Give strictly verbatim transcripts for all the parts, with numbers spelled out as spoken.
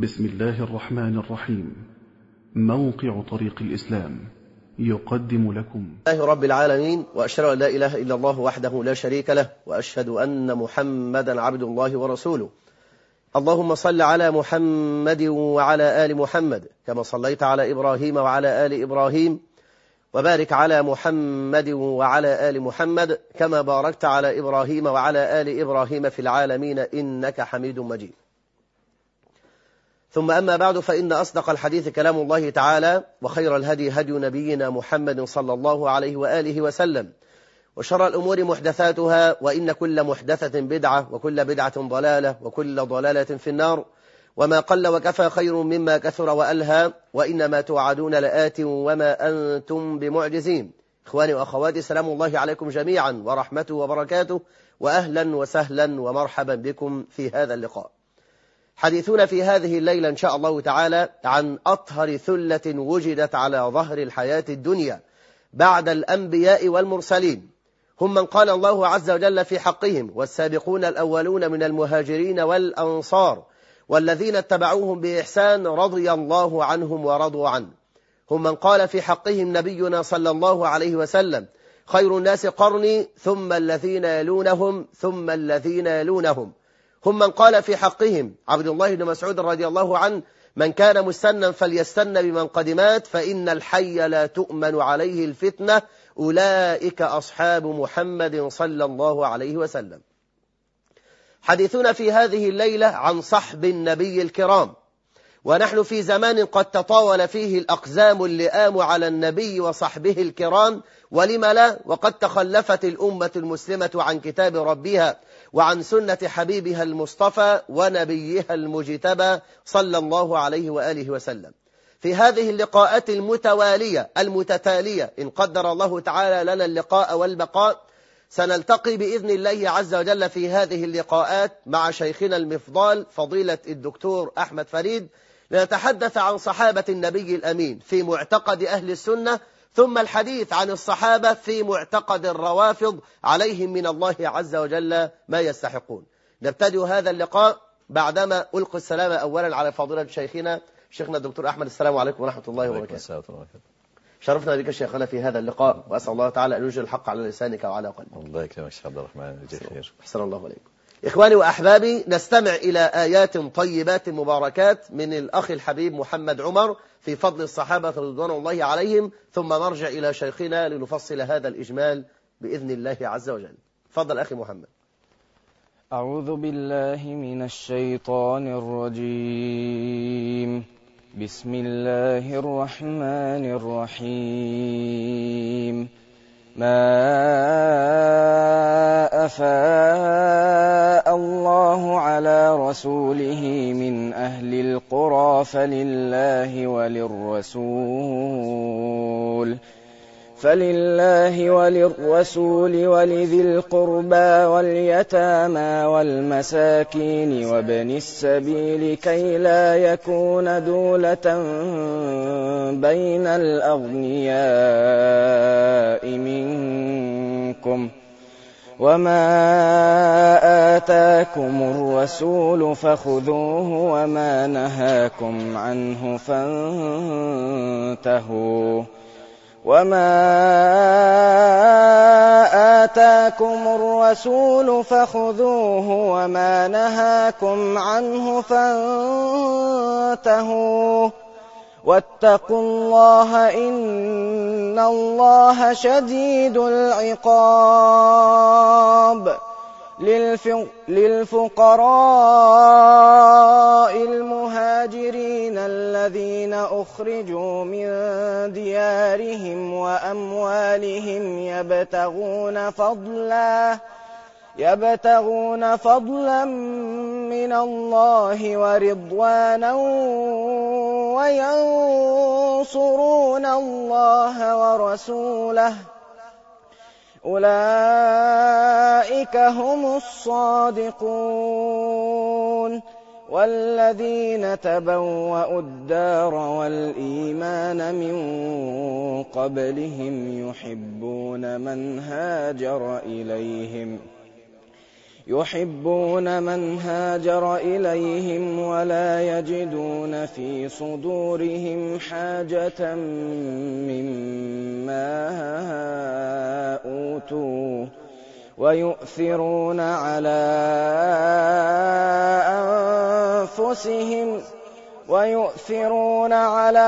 بسم الله الرحمن الرحيم. موقع طريق الإسلام يقدم لكم الله رب العالمين، وأشهد أن لا إله إلا الله وحده لا شريك له، وأشهد أن محمدا عبد الله ورسوله. اللهم صل على محمد وعلى آل محمد كما صليت على إبراهيم وعلى آل إبراهيم، وبارك على محمد وعلى آل محمد كما باركت على إبراهيم وعلى آل إبراهيم في العالمين إنك حميد مجيد. ثم أما بعد، فإن أصدق الحديث كلام الله تعالى، وخير الهدي هدي نبينا محمد صلى الله عليه وآله وسلم، وشر الأمور محدثاتها، وإن كل محدثة بدعة، وكل بدعة ضلالة، وكل ضلالة في النار. وما قل وكفى خير مما كثر وألهى، وإنما توعدون لآت وما أنتم بمعجزين. إخواني وأخواتي، سلام الله عليكم جميعا ورحمته وبركاته، وأهلا وسهلا ومرحبا بكم في هذا اللقاء. حديثنا في هذه الليلة إن شاء الله تعالى عن أطهر ثلة وجدت على ظهر الحياة الدنيا بعد الأنبياء والمرسلين، هم من قال الله عز وجل في حقهم: والسابقون الأولون من المهاجرين والأنصار والذين اتبعوهم بإحسان رضي الله عنهم ورضوا عنه. هم من قال في حقهم نبينا صلى الله عليه وسلم: خير الناس قرني ثم الذين يلونهم ثم الذين يلونهم. هم من قال في حقهم عبد الله بن مسعود رضي الله عنه: من كان مستنا فليستن بمن قد مات، فإن الحي لا تؤمن عليه الفتنة، أولئك أصحاب محمد صلى الله عليه وسلم. حديثنا في هذه الليلة عن صحب النبي الكرام، ونحن في زمان قد تطاول فيه الأقزام اللئام على النبي وصحبه الكرام، ولم لا، وقد تخلفت الأمة المسلمة عن كتاب ربها وعن سنة حبيبها المصطفى ونبيها المجتبى صلى الله عليه وآله وسلم. في هذه اللقاءات المتوالية المتتالية، إن قدر الله تعالى لنا اللقاء والبقاء، سنلتقي بإذن الله عز وجل في هذه اللقاءات مع شيخنا المفضال فضيلة الدكتور أحمد فريد، لنتحدث عن صحابة النبي الأمين في معتقد أهل السنة، ثم الحديث عن الصحابة في معتقد الروافض عليهم من الله عز وجل ما يستحقون. نبتدئ هذا اللقاء بعدما ألقي السلام أولا على فضيلة شيخنا شيخنا الدكتور أحمد. السلام عليكم ورحمة الله وبركاته. شرفنا بك شيخنا في هذا اللقاء، وأسأل الله تعالى أن يجعل الحق على لسانك وعلى قلبك. الله يكرمك شيخ عبد الرحمن، يجزيك خير. أحسن الله عليكم. إخواني وأحبابي، نستمع إلى آيات طيبات مباركات من الأخ الحبيب محمد عمر في فضل الصحابة رضوان الله عليهم، ثم نرجع إلى شيخنا لنفصل هذا الإجمال بإذن الله عز وجل. تفضل أخي محمد. أعوذ بالله من الشيطان الرجيم. بسم الله الرحمن الرحيم. ما أفاء الله على رسوله من أهل القرى فلله وللرسول فلله وللرسول ولذي القربى واليتامى والمساكين وابن السبيل كي لا يكون دولة بين الأغنياء منكم، وما آتاكم الرسول فخذوه وما نهاكم عنه فانتهوا وما آتاكم الرسول فخذوه وما نهاكم عنه فانتهوا واتقوا الله إن الله شديد العقاب. للفقراء المهاجرين الذين أخرجوا من ديارهم وأموالهم يبتغون فضلا يبتغون فضلا من الله ورضوانا وينصرون الله ورسوله، أولئك هم الصادقون. والذين تبوأوا الدار والإيمان من قبلهم يحبون من هاجر إليهم يحبون من هاجر إليهم ولا يجدون في صدورهم حاجة مما أوتوا ويؤثرون على أنفسهم ويؤثرون على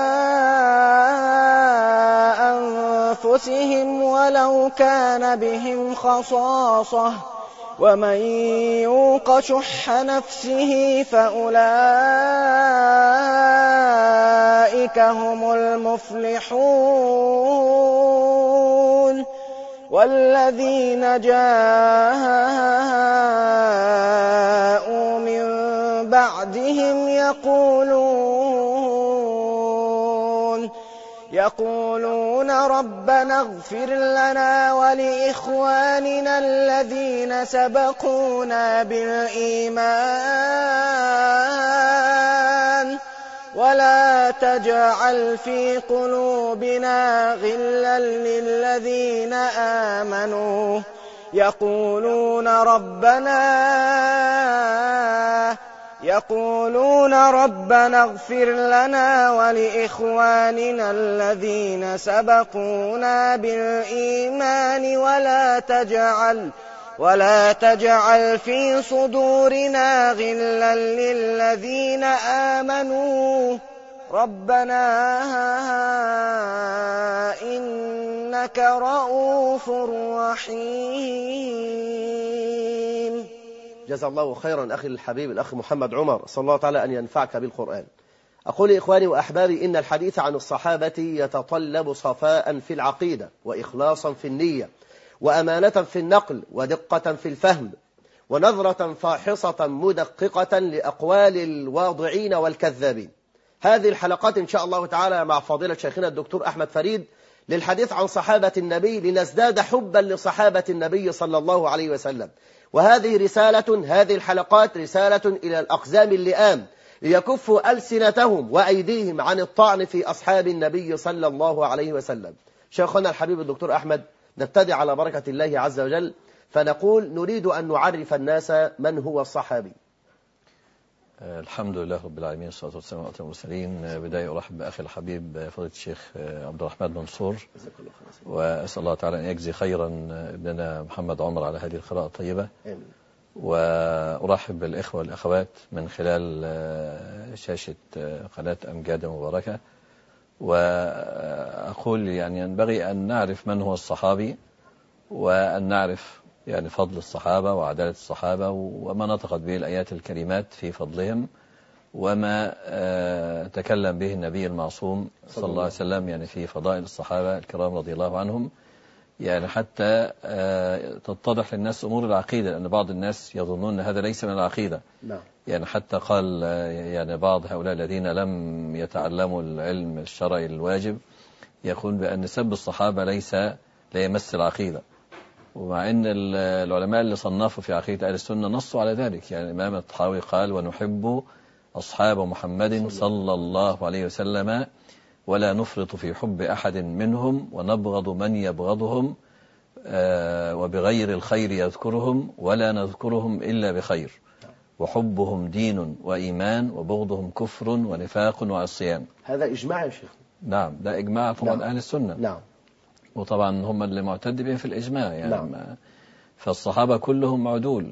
أنفسهم ولو كان بهم خصاصة ومن يوق شح نفسه فأولئك هم المفلحون والذين جاءوا من بعدهم يقولون يقولون ربنا اغفر لنا ولإخواننا الذين سبقونا بالإيمان ولا تجعل في قلوبنا غلا للذين آمنوا يقولون ربنا يقولون ربنا اغفر لنا ولإخواننا الذين سبقونا بالإيمان ولا تجعل ولا تجعل في صدورنا غلا للذين آمنوا ربنا إنك رؤوف رحيم. جزا الله خيرا أخي الحبيب الأخ محمد عمر، صلى الله تعالى أن ينفعك بالقرآن. أقول إخواني وأحبابي إن الحديث عن الصحابة يتطلب صفاء في العقيدة وإخلاصا في النية وأمانة في النقل ودقة في الفهم ونظرة فاحصة مدققة لأقوال الواضعين والكذابين. هذه الحلقات إن شاء الله تعالى مع فضيلة شيخنا الدكتور أحمد فريد للحديث عن صحابة النبي لنزداد حبا لصحابة النبي صلى الله عليه وسلم. وهذه رسالة هذه الحلقات رسالة إلى الأقزام اللئام ليكفوا ألسنتهم وأيديهم عن الطعن في أصحاب النبي صلى الله عليه وسلم. شيخنا الحبيب الدكتور أحمد، نبتدي على بركة الله عز وجل فنقول نريد أن نعرف الناس من هو الصحابي. الحمد لله رب العالمين، والصلاة والسلام على المرسلين. بداية أرحب بأخي الحبيب فضيلة الشيخ عبد الرحمن منصور، وأسأل الله تعالى أن يجزي خيرا ابننا محمد عمر على هذه القراءة الطيبة. وأرحب بالإخوة والأخوات من خلال شاشة قناة أمجاد مباركة، وأقول يعني ينبغي أن نعرف من هو الصحابي، وأن نعرف يعني فضل الصحابة وعدالة الصحابة وما نطقت به الآيات الكريمات في فضلهم، وما تكلم به النبي المعصوم صلى الله عليه وسلم يعني في فضائل الصحابة الكرام رضي الله عنهم، يعني حتى تتضح للناس أمور العقيدة، لأن بعض الناس يظنون أن هذا ليس من العقيدة. نعم. يعني حتى قال يعني بعض هؤلاء الذين لم يتعلموا العلم الشرعي الواجب يقول بأن سب الصحابة ليس لا يمس العقيدة، ومع أن العلماء اللي صنفوا في عقيدة أهل السنة نصوا على ذلك. يعني الإمام الطحاوي قال ونحب أصحاب محمد صلى الله عليه وسلم ولا نفرط في حب أحد منهم ونبغض من يبغضهم وبغير الخير يذكرهم ولا نذكرهم إلا بخير، وحبهم دين وإيمان وبغضهم كفر ونفاق وعصيان. هذا إجماع يا شيخ. نعم، ده إجماع طبعا نعم. أهل السنة. نعم. وطبعا هم اللي معتد بهم في الإجماع يعني. نعم. فالصحابة كلهم معدول،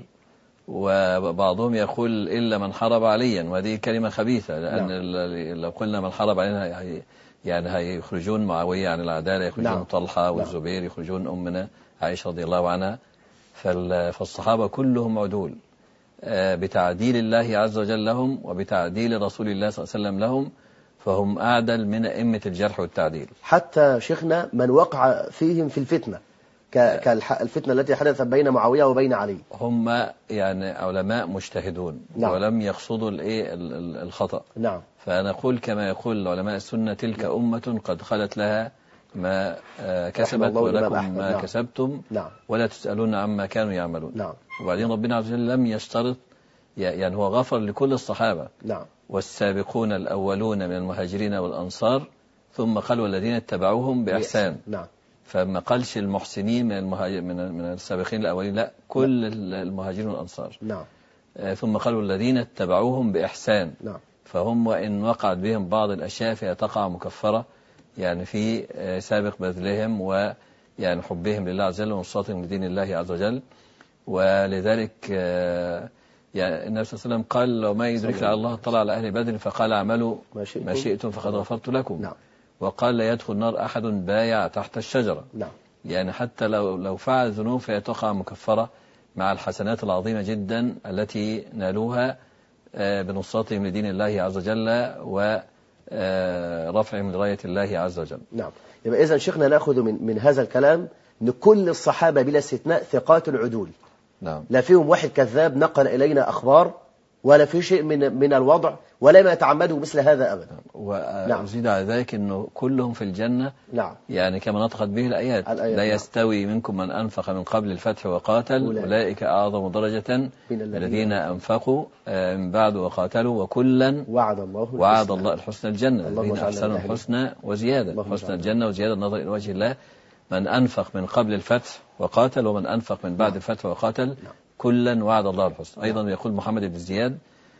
وبعضهم يقول إلا من حارب عليا، وهذه كلمة خبيثة، لأن نعم. لو قلنا من حارب علينا يعني هيخرجون معاوية عن العدالة، يخرجون نعم. طلحة والزبير، يخرجون أمنا عائشة رضي الله عنها. فالصحابة كلهم معدول بتعديل الله عز وجل لهم وبتعديل رسول الله صلى الله عليه وسلم لهم، فهم أعدل من أئمة الجرح والتعديل. حتى شيخنا من وقع فيهم في الفتنة كالفتنة التي حدثت بين معاوية وبين علي، هم يعني علماء مجتهدون نعم. ولم يقصدوا الخطأ. نعم. فنقول كما يقول علماء السنة تلك نعم. أمة قد خلت لها ما كسبت ولكم ما نعم. كسبتم نعم. ولا تسألون عما كانوا يعملون. نعم. وبعدين ربنا عز وجل لم يشترط، يعني هو غفر لكل الصحابة نعم. والسابقون الأولون من المهاجرين والأنصار، ثم قال والذين اتبعوهم بإحسان. نعم. فما قالش المحسنين من المهاجر من من السابقين الأولين، لا كل المهاجرين والأنصار. نعم. ثم قالوا الذين اتبعوهم بإحسان. نعم. فهم وإن وقعت بهم بعض الأشياء فهي تقع مكفرة يعني في سابق بذلهم ويعني حبهم لله عز وجل ونصرتهم لدين الله عز وجل. ولذلك يعني النبي صلى الله عليه وسلم قال لو ما يدرك على الله طلع على أهل بدر فقال اعملوا ما شئتم فقد غفرت لكم. نعم. وقال لا يدخل النار أحد بايع تحت الشجرة. نعم. يعني حتى لو لو فعل ذنوب فهي تقع مكفرة مع الحسنات العظيمة جدا التي نالوها بنصرتهم لدين الله عز وجل ورفعهم لراية الله عز وجل. نعم. يبقى إذن شيخنا نأخذ من من هذا الكلام أن كل الصحابة بلا استثناء ثقات العدول. نعم. لا فيهم واحد كذاب نقل إلينا أخبار ولا في شيء من من الوضع ولا ما يتعمدوا مثل هذا أبدا. وأزيد على ذلك أنه كلهم في الجنة. نعم. يعني كما نطقت به الآيات, الآيات لا يستوي نعم. منكم من أنفق من قبل الفتح وقاتل أولئك, أولئك أعظم درجة من الذين أنفقوا من بعد وقاتلوا وكلا وعد الله وعد الله الحسنى الجنة الذين أحسنوا الحسنى وزيادة حسنى الجنة وزيادة النظر إلى وجه الله. من أنفق من قبل الفتح وقاتل ومن أنفق من بعد الفتح وقاتل نعم. كلا وعد الله الحسنى. أيضا يقول محمد بن زياد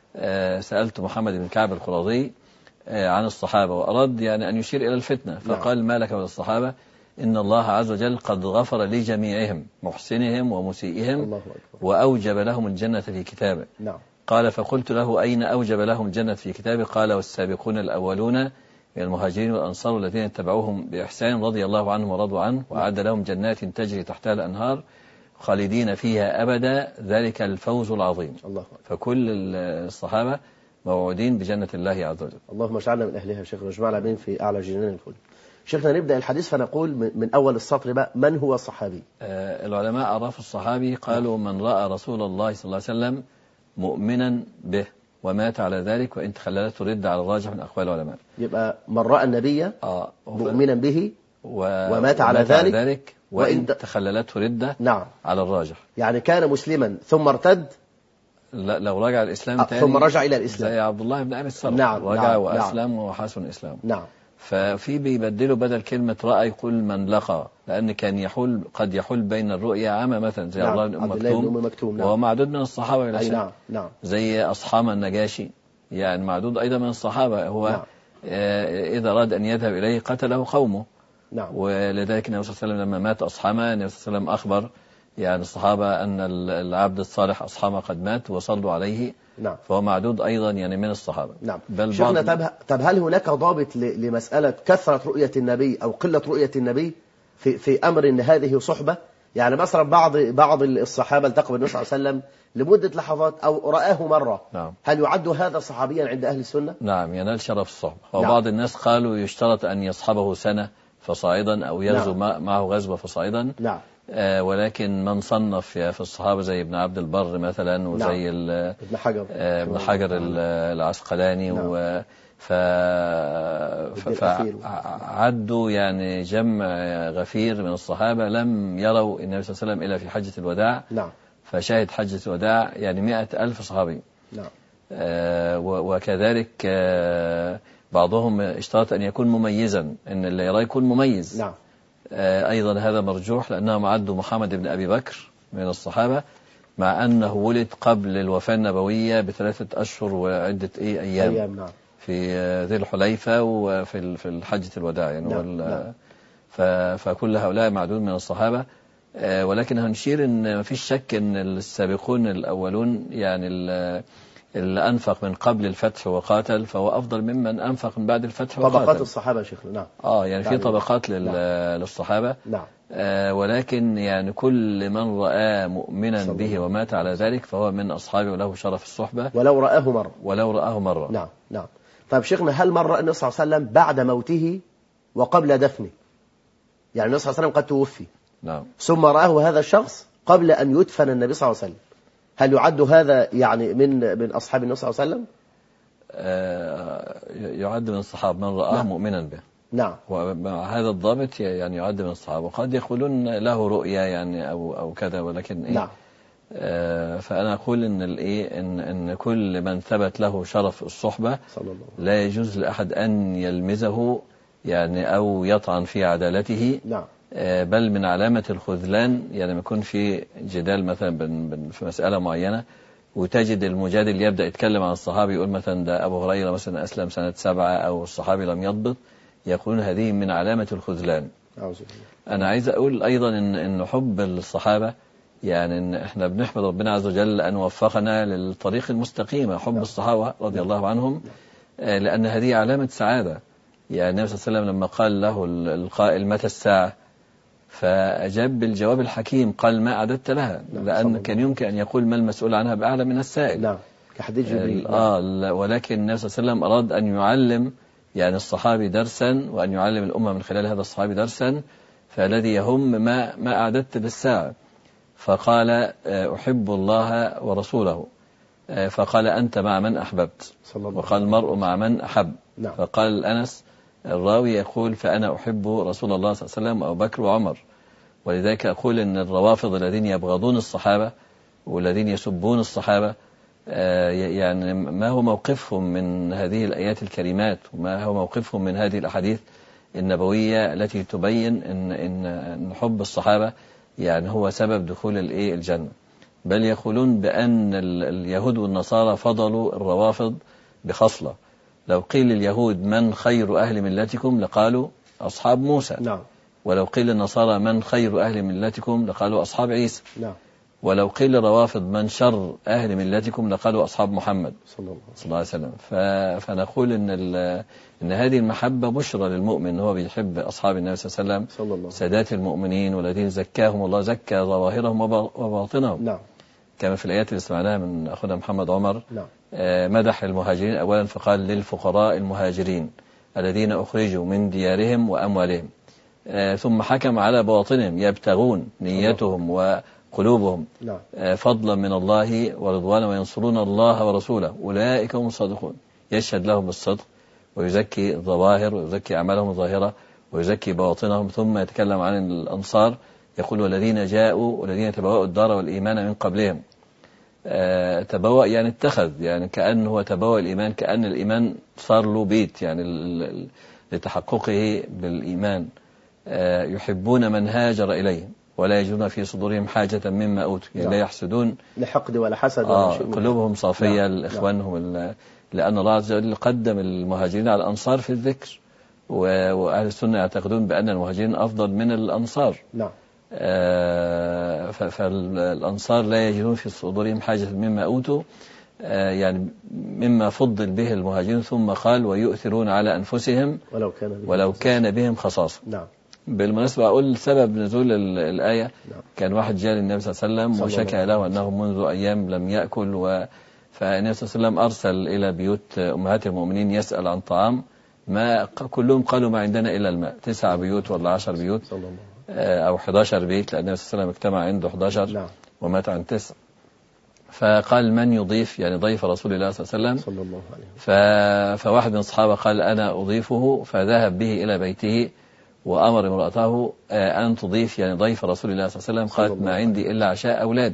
آه سألت محمد بن كعب القرظي آه عن الصحابة وأراد يعني أن يشير إلى الفتنة فقال نعم. ما لك وللصحابة إن الله عز وجل قد غفر لجميعهم محسنهم ومسيئهم وأوجب لهم الجنة في كتابه. نعم. قال فقلت له أين أوجب لهم الجنة في كتابه؟ قال والسابقون الأولون من المهاجرين والأنصار الذين اتبعوهم بإحسان رضي الله عنهم ورضوا عنه وأعد لهم جنات تجري تحتها الأنهار خالدين فيها أبدا ذلك الفوز العظيم. الله. فكل الصحابة موعودين بجنة الله عز وجل. اللهم اجعلنا من أهلها شيخنا واجمعنا بين في أعلى جنان الخلد. شيخنا نبدأ الحديث فنقول من أول السطر بقى من هو الصحابي؟ آه العلماء عرفوا الصحابي قالوا من رأى رسول الله صلى الله عليه وسلم مؤمنا به ومات على ذلك وإن تخللته رد على الراجح من أقوال العلماء. يبقى من رأى النبي آه مؤمنا به و... ومات على ذلك, على ذلك وإن, وإن تخللته ردة نعم. على الراجح. يعني كان مسلما ثم ارتد لا لو رجع الإسلام تاني ثم رجع إلى الإسلام زي عبد الله بن أبي الصلت نعم. رجع نعم. وأسلم نعم. وحسن الإسلام. نعم. ففي بيبدلوا بدل كلمة رأى يقول من لقى لأن كان يحول قد يحول بين الرؤيا عامة مثلا زي نعم. عبد الله بن أم مكتوم نعم. وهو معدود من الصحابة إلى شيء. نعم. نعم. زي أصحام النجاشي يعني معدود أيضا من الصحابة هو نعم. إذا أراد أن يذهب إليه قتله قومه. نعم. ولذلك النبي صلى الله عليه وسلم لما مات أصحابه النبي صلى الله عليه وسلم أخبر يعني الصحابة أن العبد الصالح أصحابه قد مات وصلوا عليه. نعم. فهو معدود أيضا يعني من الصحابة. نعم. بل شيخنا طب, طب هل هناك ضابط لمسألة كثرة رؤية النبي أو قلة رؤية النبي في في أمر إن هذه صحبة؟ يعني مثلا بعض بعض الصحابة التقوا بالنبي صلى الله عليه وسلم لمدة لحظات أو رآه مرة. نعم. هل يعد هذا صحابيا عند أهل السنة؟ نعم ينال شرف الصحبة. وبعض نعم. الناس قالوا يشترط أن يصحبه سنة فصاعدا أو يغزو نعم. معه غزوة فصاعدا. نعم. آه ولكن من صنف في الصحابة زي ابن عبد البر مثلا وزي نعم. ابن حجر آه ابن حجر العسقلاني. نعم. و ف... فعدوا يعني جمع غفير من الصحابة لم يروا النبي صلى الله عليه وسلم إلا في حجة الوداع. نعم. فشاهد حجة الوداع يعني مئة ألف صحابي. نعم. آه وكذلك آه بعضهم اشترط أن يكون مميزا إن اللي يراه يكون مميز. نعم. آه أيضا هذا مرجوح لأنهم عدوا محمد بن أبي بكر من الصحابة مع أنه ولد قبل الوفاة النبوية بثلاثة أشهر وعدة إيه أيام. أيام نعم. في ذي الحليفة وفي في الحجة الوداع يعني. نعم. نعم. فكل هؤلاء معدود من الصحابة. آه ولكن هنشير إن ما فيش شك إن السابقون الأولون يعني اللي أنفق من قبل الفتح وقاتل فهو أفضل ممن أنفق من بعد الفتح وقاتل. طبقات الصحابة شيخنا. نعم. آه يعني في طبقات لل... نعم. للصحابة. نعم. آه ولكن يعني كل من رأى مؤمنا به ومات على ذلك فهو من أصحابه وله شرف الصحبة ولو رآه مرة. ولو رآه مرة. نعم. نعم. طيب شيخنا هل مر النبي صلى الله عليه وسلم بعد موته وقبل دفنه؟ يعني النبي صلى الله عليه وسلم قد توفي. نعم. ثم رآه هذا الشخص قبل أن يدفن النبي صلى الله عليه وسلم. هل يعد هذا يعني من من أصحاب النبي صلى الله عليه وسلم؟ آه يعد من الصحابة من رآه نعم. مؤمنا به. نعم. ومع هذا الضابط يعني يعد من الصحابة. وقد يقولون له رؤيا يعني أو أو كذا ولكن إيه؟ نعم. آه فأنا أقول إن الإيه إن إن كل من ثبت له شرف الصحبة صلى الله عليه وسلم لا يجوز لأحد أن يلمزه يعني أو يطعن في عدالته. نعم. بل من علامة الخذلان. يعني لما يكون في جدال مثلا في مسألة معينة وتجد المجادل يبدأ يتكلم عن الصحابي، يقول مثلا ده أبو هريرة مثلا أسلم سنة سبعة أو الصحابي لم يضبط، يقولون هذه من علامة الخذلان. أنا عايز أقول أيضا إن, إن حب الصحابة، يعني إن إحنا بنحمد ربنا عز وجل أن وفقنا للطريق المستقيم، حب الصحابة رضي الله عنهم، لأن هذه علامة سعادة. يعني النبي صلى الله عليه وسلم لما قال له القائل متى الساعة، فأجاب بالجواب الحكيم قال ما أعددت لها، لأن كان يمكن أن يقول ما المسؤول عنها بأعلى من السائل. نعم كحديث جبريل. آه ولكن النبي صلى الله عليه وسلم أراد أن يعلم يعني الصحابي درسا، وأن يعلم الأمة من خلال هذا الصحابي درسا، فالذي يهم ما ما أعددت للساعة. فقال أحب الله ورسوله، فقال أنت مع من أحببت، وقال المرء مع من أحب. نعم. فقال أنس الراوي يقول فأنا أحب رسول الله صلى الله عليه وسلم وأبو بكر وعمر. ولذلك أقول أن الروافض الذين يبغضون الصحابة والذين يسبون الصحابة يعني ما هو موقفهم من هذه الآيات الكريمات، وما هو موقفهم من هذه الأحاديث النبوية التي تبين إن, إن, إن حب الصحابة يعني هو سبب دخول الجنة. بل يقولون بأن اليهود والنصارى فضلوا الروافض بخصلة. لو قيل لليهود من خير أهل ملتكم لقالوا أصحاب موسى. نعم. ولو قيل للنصارى من خير أهل ملتكم لقالوا أصحاب عيسى. نعم. ولو قيل للروافض من شر أهل ملتكم لقالوا أصحاب محمد صلى الله عليه وسلم. فنقول إن, إن هذه المحبة بشرى للمؤمن، هو بيحب أصحاب النبي صلى الله عليه وسلم سادات المؤمنين والذين زكاهم الله زكى ظواهرهم وباطنهم. نعم. كما في الآيات اللي سمعناها من أخونا محمد عمر. نعم. مدح المهاجرين أولا فقال للفقراء المهاجرين الذين أخرجوا من ديارهم وأموالهم، ثم حكم على باطنهم يبتغون نيتهم وقلوبهم فضلا من الله ورضوانا وينصرون الله ورسوله أولئك هم الصادقون. يشهد لهم بالصدق ويزكي الظواهر ويزكي أعمالهم الظاهرة ويزكي باطنهم، ثم يتكلم عن الأنصار يقول والذين جاءوا والذين تبوأوا الدار والإيمان من قبلهم. آه تبوأ يعني اتخذ، يعني كأنه هو تبوأ الإيمان، كأن الإيمان صار له بيت يعني لتحققه بالإيمان. آه يحبون من هاجر إليهم ولا يجدون في صدورهم حاجة مما أوتوا، يعني لا يحسدون لحقد ولا حسد آه ولا شيء، قلوبهم صافية لإخوانهم. لأن الله عز وجل قدم المهاجرين على الأنصار في الذكر، وأهل السنة يعتقدون بأن المهاجرين أفضل من الأنصار. نعم. آه فالأنصار لا يجدون في صدورهم حاجة مما أوتوا، آه يعني مما فضل به المهاجرين. ثم قال ويؤثرون على أنفسهم ولو كان بهم, ولو كان بهم خصاصة. نعم. بالمناسبة أقول سبب نزول الآية. نعم. كان واحد جاء للنبي صلى الله عليه وسلم وشكى له أنه منذ أيام لم يأكل، و فالنبي صلى الله عليه وسلم أرسل إلى بيوت أمهات المؤمنين يسأل عن طعام، ما كلهم قالوا ما عندنا إلا الماء. تسع بيوت ولا عشر بيوت أو حداشر بيت، لأن النبي صلى الله عليه وسلم اجتمع عنده حداشر. نعم. ومات عن تسع. فقال من يضيف، يعني ضيف رسول الله صلى الله عليه وسلم. صلى الله عليه وسلم. فواحد من الصحابة قال أنا أضيفه، فذهب به إلى بيته وأمر امرأته أن تضيف يعني ضيف رسول الله صلى الله عليه وسلم. قالت ما عندي إلا عشاء أولادي.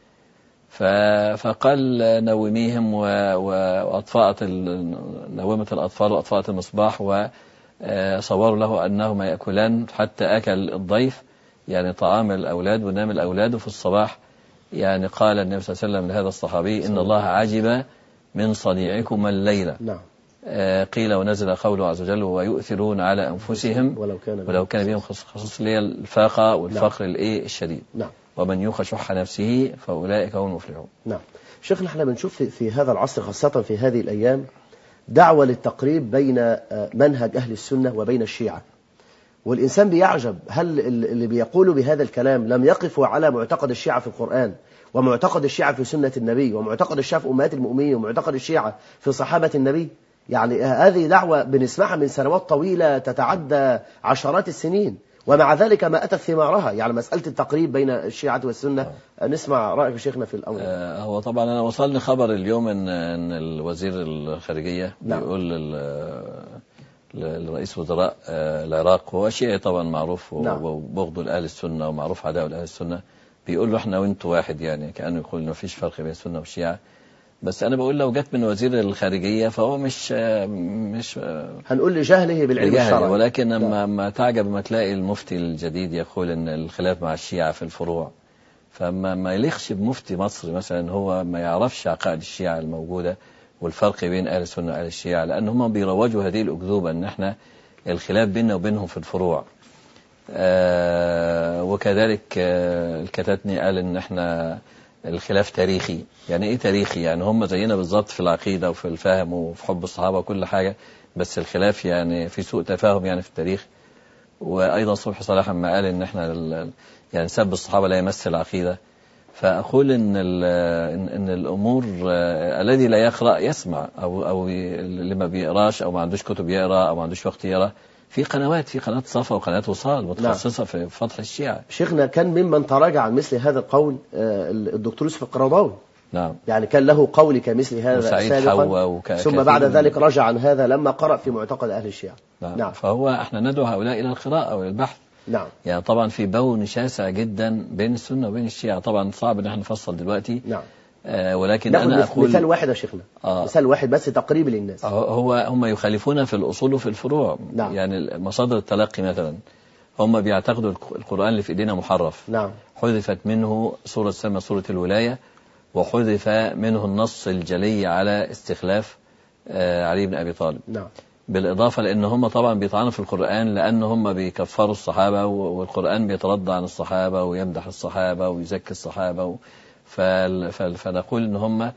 فقال نوميهم وأطفأت نومت الأطفال وأطفأت المصباح، وصوروا له أنهما يأكلان حتى أكل الضيف يعني طعام الأولاد ونام الأولاد. في الصباح يعني قال النبي صلى الله عليه وسلم لهذا الصحابي إن الله عجب من صنيعكم الليلة. نعم. قيل ونزل قوله عز وجل ويؤثرون على أنفسهم ولو كان بهم, ولو كان بهم خصوص لي الفاقة والفقر الإيه الشديد. نعم. ومن يوق شح نفسه فأولئك هم المفلحون. نعم. شيخنا احنا بنشوف في, في هذا العصر خاصة في هذه الأيام دعوة للتقريب بين منهج أهل السنة وبين الشيعة، والإنسان بيعجب هل اللي بيقولوا بهذا الكلام لم يقفوا على معتقد الشيعة في القرآن ومعتقد الشيعة في سنة النبي ومعتقد الشيعة في أمهات المؤمنين ومعتقد الشيعة في صحابة النبي؟ يعني هذه دعوة بنسمعها من سنوات طويلة تتعدى عشرات السنين، ومع ذلك ما أتت ثمارها. يعني مسألة التقريب بين الشيعة والسنة، نسمع رأيك شيخنا في الأمر. آه هو طبعا أنا وصلني خبر اليوم أن, أن الوزير الخارجية نعم. بيقول لرئيس وزراء العراق، هو شيعي طبعا معروف وبغض الأهل السنة ومعروف عداء الأهل السنة، بيقول له احنا وانتوا واحد، يعني كأنه يقول ما فيش فرق بين السنة والشيعة. بس أنا بقول لو جت من وزير الخارجية فهو مش مش هنقول لجهله بالعلم الشرعي، ولكن لما ما تعجب ما تلاقي المفتي الجديد يقول إن الخلاف مع الشيعة في الفروع، فما ما يليقش بمفتي مصر مثلا هو ما يعرفش عقائد الشيعة الموجودة والفرق بين أهل السنة وأهل الشيعة، لأن هم بيروجوا هذه الأكذوبة إن إحنا الخلاف بيننا وبينهم في الفروع. آه وكذلك آه الكتاتني قال إن إحنا الخلاف تاريخي. يعني إيه تاريخي؟ يعني هم زينا بالضبط في العقيدة وفي الفهم وفي حب الصحابة وكل حاجة، بس الخلاف يعني في سوء تفاهم يعني في التاريخ. وأيضا صبحي صلاح لما قال إن إحنا يعني سب الصحابة لا يمثل العقيدة. فأقول إن إن, إن الأمور الذي لا يقرأ يسمع، أو أو اللي ما بيقراش أو ما عندوش كتب يقرأ أو ما عندوش وقت يقرأ، في قنوات في قناة صفا وقناة وصال متخصصة نعم. في فتح الشيعة. شيخنا كان ممن تراجع عن مثل هذا القول الدكتور يوسف القرضاوي. نعم. يعني كان له قول كمثل هذا سابقا، ثم بعد ذلك رجع عن هذا لما قرأ في معتقد أهل الشيعة. نعم. نعم. فهو احنا ندعو هؤلاء إلى القراءة والبحث. نعم. يعني طبعا في بون شاسع جدا بين السنة وبين الشيعة، طبعا صعب ان احنا نفصل دلوقتي. نعم. آه ولكن انا اقول مثال واحد يا شيخنا. آه مثال واحد بس تقريب للناس. هو هم يخالفون في الأصول وفي الفروع. نعم. يعني مصادر التلقي مثلا هم بيعتقدوا القرآن اللي في ايدينا محرف. نعم. حذفت منه سورة سمى سورة الولاية، وحذف منه النص الجلي على استخلاف آه علي بن أبي طالب. نعم. بالإضافة لأن هم طبعا بيطعنوا في القرآن لأن هم بيكفروا الصحابة، والقرآن بيترضى عن الصحابة ويمدح الصحابة ويزكي الصحابة. فنقول إن هم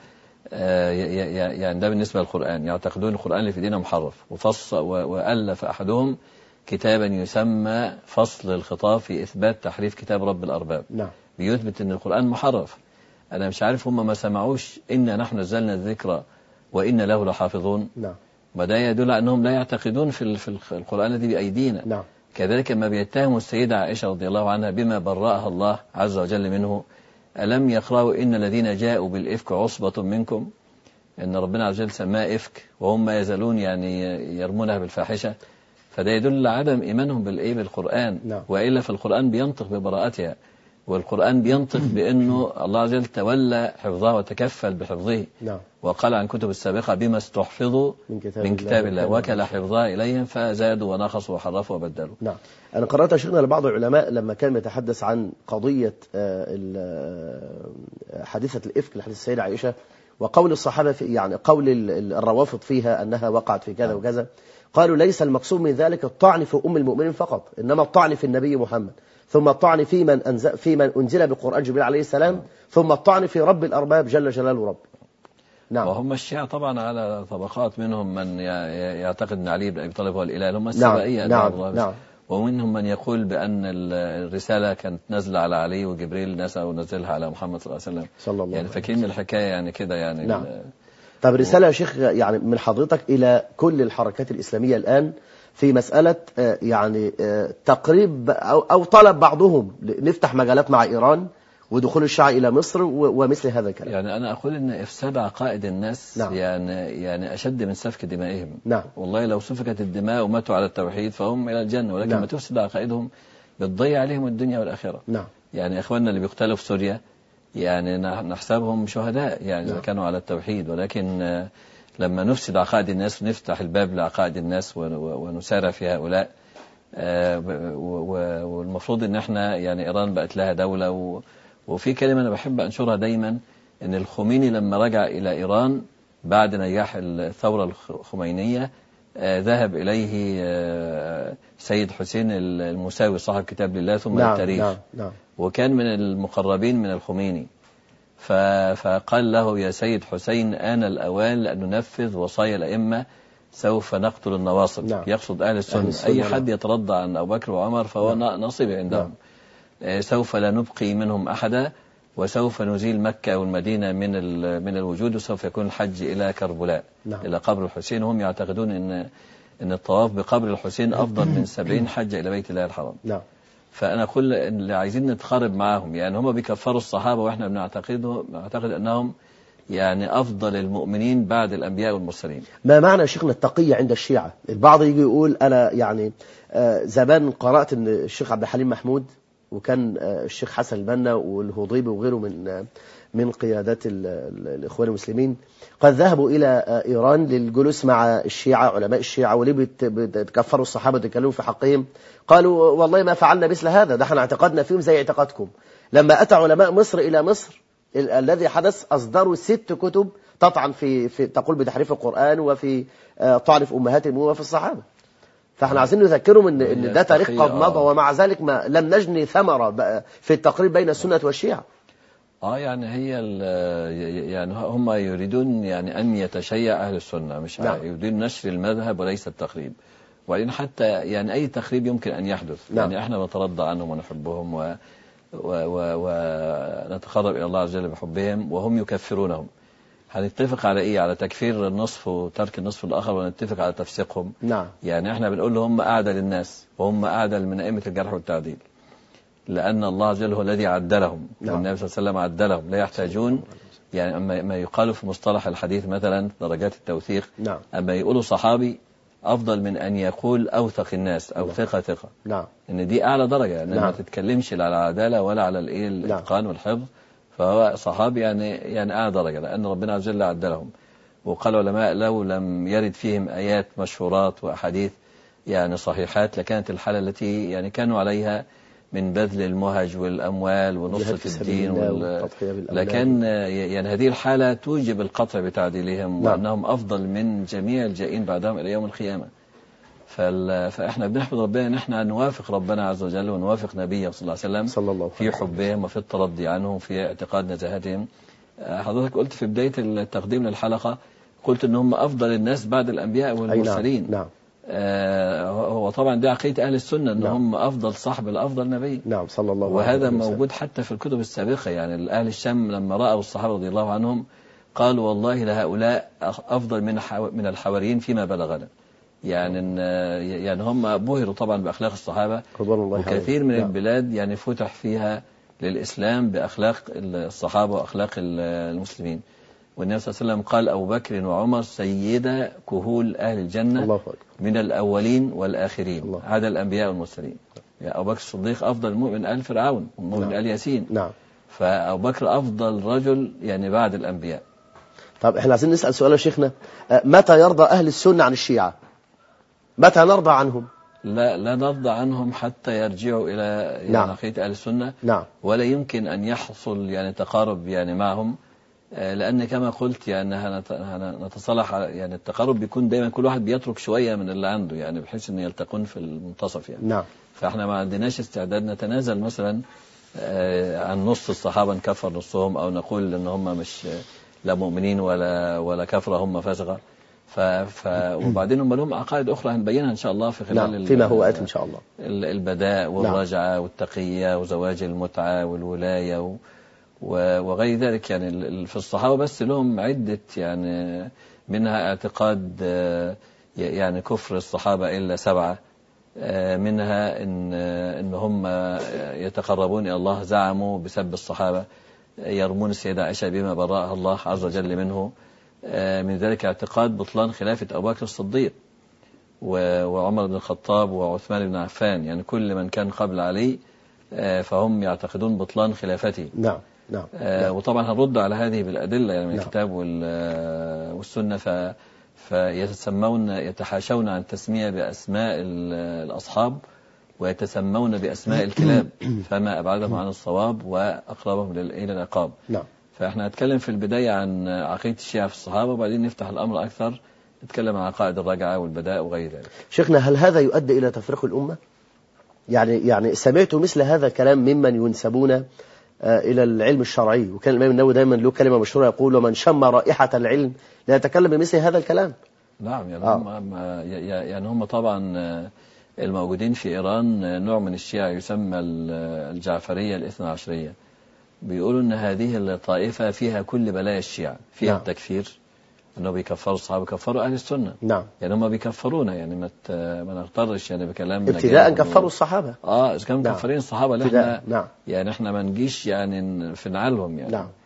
يعني ده بالنسبة للقرآن، يعتقدون القرآن اللي في ديننا محرف. وفص وألف أحدهم كتابا يسمى فصل الخطاب في إثبات تحريف كتاب رب الأرباب. نعم. بيثبت أن القرآن محرف. أنا مش عارف هم ما سمعوش إنا نحن نزلنا الذكر وإنا له لحافظون. نعم. وده يدل أنهم لا يعتقدون في في القرآن الذي بأيدينا. نعم. كذلك ما بيتهم السيدة عائشة رضي الله عنها بما برأها الله عز وجل منه، ألم يقرأوا إن الذين جاءوا بالإفك عصبة منكم، إن ربنا عز وجل سماه إفك وهم ما يزالون يعني يرمونها بالفاحشة. فده يدل عدم إيمانهم بالإيه بالقرآن. نعم. وإلا فالقرآن بينطق ببراءتها، والقرآن بينطق بأنه الله عز وجل تولى حفظه وتكفل بحفظه. نعم. وقال عن كتب السابقة بما استحفظوا من كتاب, من كتاب الله, الله وكل حفظها إليهم فزادوا ونقصوا وحرفوا وبدلوا. نعم. أنا قرأت شيخنا لبعض العلماء لما كان يتحدث عن قضية حادثة الإفك لحديث السيدة عائشة وقول الصحابة في يعني قول الروافض فيها أنها وقعت في كذا وكذا، قالوا ليس المقصود من ذلك الطعن في أم المؤمنين فقط، إنما الطعن في النبي محمد، ثم الطعن في من أنزل, في من أنزل بقرآن جبريل عليه السلام، ثم الطعن في رب الأرباب جل جلاله رب. نعم. وهم الشيعة طبعا على طبقات، منهم من يعتقد أن علي بن أبي طالب هو الإله، هم السبائية. نعم. نعم. نعم. ومنهم من يقول بأن الرسالة كانت نازلة على علي وجبريل نزل ونزلها على محمد صلى الله عليه وسلم. صلى الله يعني فاكرين الحكاية يعني كده يعني. نعم. طب رسالة يا شيخ يعني من حضرتك إلى كل الحركات الإسلامية الآن في مسألة يعني تقريب أو أو طلب بعضهم نفتح مجالات مع إيران ودخول الشيعة إلى مصر ومثل هذا الكلام. يعني أنا أقول إن إفساد عقائد الناس نعم. يعني يعني أشد من سفك دمائهم. نعم. والله لو سفكت الدماء وماتوا على التوحيد فهم إلى الجنة، ولكن نعم. ما تفسد عقائدهم بتضيع عليهم الدنيا والآخرة. نعم. يعني إخواننا اللي بيقتلوا في سوريا يعني نحسبهم شهداء يعني إذا نعم. كانوا على التوحيد، ولكن لما نفسد عقائد الناس ونفتح الباب لعقائد الناس ونسارع في هؤلاء، والمفروض ان احنا يعني ايران بقت لها دولة. وفي كلمة انا بحب انشرها دايما، ان الخميني لما رجع الى ايران بعد نجاح الثورة الخمينية ذهب اليه سيد حسين المساوي صاحب كتاب لله ثم نعم. التاريخ. نعم. نعم. وكان من المقربين من الخميني، فقال له يا سيد حسين آن الأوان لأن ننفذ وصايا الأئمة سوف نقتل النواصب. نعم. يقصد أهل السنة. أهل السنة. أي حد يترضى عن أبو بكر وعمر فهو نعم. نصيب عندهم. نعم. سوف لا نبقي منهم أحدا، وسوف نزيل مكة والمدينة من من الوجود، وسوف يكون الحج إلى كربلاء. نعم. إلى قبر الحسين. هم يعتقدون إن إن الطواف بقبر الحسين أفضل من سبعين حجة إلى بيت الله الحرام. نعم. فأنا أقول اللي عايزين نتقارب معهم، يعني هم بيكفروا الصحابة وإحنا بنعتقده نعتقد أنهم يعني أفضل المؤمنين بعد الأنبياء والمرسلين. ما معنى شيخنا التقية عند الشيعة؟ البعض يجي يقول أنا يعني آه زمان قرأت أن الشيخ عبد الحليم محمود وكان آه الشيخ حسن البنا والهضيبي وغيره من آه من قيادات الإخوان المسلمين قد ذهبوا إلى إيران للجلوس مع الشيعة علماء الشيعة، وليه بتكفروا الصحابة وتتكلموا في حقهم؟ قالوا والله ما فعلنا مثل هذا، ده احنا اعتقدنا فيهم زي اعتقادكم. لما أتى علماء مصر إلى مصر ال الذي حدث أصدروا ست كتب تطعن في, في تقول بتحريف القرآن وفي طعن في أمهات المؤمنين وفي الصحابة. فاحنا عايزين نذكرهم ان ان ده تاريخ قد مضى، ومع ذلك ما لم نجني ثمرة في التقريب بين السنة والشيعة. اه يعني هي يعني هم يريدون يعني ان يتشيع اهل السنة، مش نعم. يريدون نشر المذهب وليس التقريب. وبعدين حتى يعني اي تقريب يمكن ان يحدث، نعم. يعني احنا نترضى عنهم ونحبهم و ونتقرب الى الله عز وجل بحبهم، وهم يكفرونهم. هنتفق على ايه؟ على تكفير النصف وترك النصف الاخر، ونتفق على تفسيقهم. نعم. يعني احنا بنقول له هم اعدل الناس، وهم اعدل من ائمه الجرح والتعديل، لان الله عز وجل هو الذي عدلهم. نعم. والنبي صلى الله عليه وسلم عدلهم، لا يحتاجون يعني اما ما يقال في مصطلح الحديث مثلا درجات التوثيق. نعم. اما يقولوا صحابي افضل من ان يقول اوثق الناس او نعم. ثقه ثقه. نعم. ان دي اعلى درجه، ان نعم. ما تتكلمش لا على العداله ولا على الايه الاتقان نعم. والحفظ. فهو صحابي يعني يعني أعلى درجة، لأن ربنا عز وجل عدلهم. وقال العلماء لو لم يرد فيهم آيات مشهورات وأحاديث يعني صحيحات لكانت الحالة التي يعني كانوا عليها من بذل المهج والأموال ونصرة الدين وال... لكن يعني هذه الحالة توجب القطع بتعديلهم. نعم. وأنهم أفضل من جميع الجائين بعدهم إلى يوم القيامة. فال... فإحنا بنحمد ربنا إن إحنا نوافق ربنا عز وجل ونوافق نبيه صلى الله عليه وسلم صلى الله في حبهم وفي الترضي عنهم في اعتقاد نزاهتهم. حضرتك قلت في بداية التقديم للحلقة، قلت إن هم أفضل الناس بعد الأنبياء والمرسلين. نعم. نعم. آه هو طبعا ده عقيدة أهل السنة إن نعم. هم أفضل صحب الأفضل نبي. نعم صلى الله عليه وسلم. وهذا موجود حتى في الكتب السابقة. يعني أهل الشام لما رأوا الصحابة رضي الله عنهم قالوا والله لهؤلاء أفضل من من الحواريين فيما بلغنا. يعني يعني هم بهروا طبعا بأخلاق الصحابة، وكثير من البلاد يعني فتح فيها للإسلام بأخلاق الصحابة وأخلاق المسلمين. والنبي صلى الله عليه وسلم قال أبو بكر وعمر سيدا كهول أهل الجنة الله من الأولين والآخرين هذا الأنبياء والمرسلين. يعني أبو بكر الصديق أفضل مؤمن آل فرعون ومؤمن آل ياسين. نعم. فأبو بكر أفضل رجل يعني بعد الأنبياء. طب احنا عايزين نسأل سؤال يا شيخنا، متى يرضى أهل السنة عن الشيعة؟ متى نرضى عنهم؟ لا لا نرضى عنهم حتى يرجعوا إلى يعني نعم. عقيدة أهل السنة. نعم. ولا يمكن أن يحصل يعني تقارب يعني معهم، لأن كما قلت يعني نتصالح يعني التقارب بيكون دايما كل واحد بيترك شوية من اللي عنده، يعني بحيث أن يلتقون في المنتصف يعني. نعم. فإحنا ما عندناش استعداد نتنازل مثلا عن نص الصحابة نكفر نصهم، أو نقول أن هم مش لا مؤمنين ولا ولا كفرة هم فاسقة. ف... ف... وبعدين هم لهم عقائد أخرى هنبينها إن شاء الله في خلال نعم. فيما هو آت إن شاء الله، البداء والرجعة نعم. والتقية وزواج المتعة والولاية و... وغير ذلك. يعني في الصحابة بس لهم عدة يعني منها اعتقاد يعني كفر الصحابة إلا سبعة، منها إن, إن هم يتقربون إلى الله زعموا بسب الصحابة، يرمون السيدة عائشة بما براءها الله عز وجل منه. من ذلك اعتقاد بطلان خلافة أبو بكر الصديق وعمر بن الخطاب وعثمان بن عفان، يعني كل من كان قبل علي فهم يعتقدون بطلان خلافته. نعم. نعم. آه وطبعا هنرد على هذه بالأدلة يعني من نعم. الكتاب والسنة. ف فيتسمون يتحاشون عن التسمية بأسماء الأصحاب ويتسمون بأسماء الكلاب، فما أبعدهم عن الصواب وأقربهم إلى العقاب. نعم. فإحنا نتكلم في البداية عن عقيدة الشيعة في الصحابة، وبعدين نفتح الأمر أكثر نتكلم عن عقائد الرجعة والبداء وغير ذلك. شيخنا، هل هذا يؤدي إلى تفريق الأمة؟ يعني يعني سمعت مثل هذا الكلام ممن ينسبون إلى العلم الشرعي، وكان الإمام النووي دائما له كلمة مشهورة يقول ومن شم رائحة العلم لا يتكلم بمثل هذا الكلام. نعم. يعني, آه. هم يعني هم طبعا الموجودين في إيران نوع من الشيعة يسمى الجعفرية الاثنى عشرية، بيقولوا أن هذه الطائفة فيها كل بلايا الشيعة، فيها نعم. التكفير، أنه بيكفروا الصحابة بيكفروا أهل السنة. نعم. يعني هم بيكفرونا، يعني ما ما نغترش يعني بكلامنا ابتداء كفروا الصحابة. اه إذا كانوا مكفرين نعم. الصحابة لا احنا نعم. يعني احنا ما نجيش يعني في نعالهم يعني. نعم.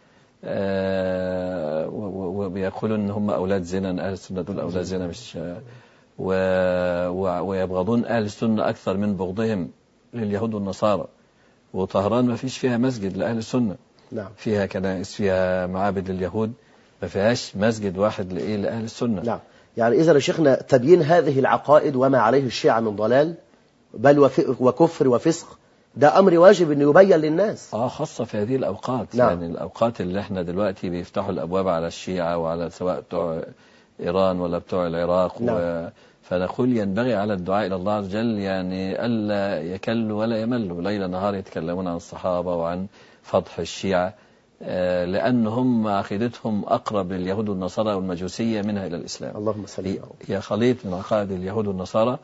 آه وبيقولوا ان هم اولاد زنا، اهل السنة دول اولاد زنا مش و ويبغضون اهل السنة اكثر من بغضهم لليهود والنصارى. وطهران ما فيش فيها مسجد لاهل السنة، نعم. فيها كنائس، فيها معابد لليهود، ما فيهاش مسجد واحد لإيه لأهل السنة. نعم. يعني إذا يا شيخنا تبيين هذه العقائد وما عليه الشيعة من ضلال بل وكفر وفسق ده أمر واجب أن يبين للناس. آه خاصة في هذه الأوقات. نعم. يعني الأوقات اللي احنا دلوقتي بيفتحوا الأبواب على الشيعة وعلى سواء بتوع إيران ولا بتوع العراق. نعم. و... فنقول ينبغي على الدعاء إلى الله عز وجل يعني ألا يكلوا ولا يملوا ليل نهار يتكلمون عن الصحابة وعن فضح الشيعة، لأنهم عقيدتهم أقرب لليهود والنصارى والمجوسية منها إلى الإسلام. اللهم صل على هي خليط من عقائد اليهود والنصارى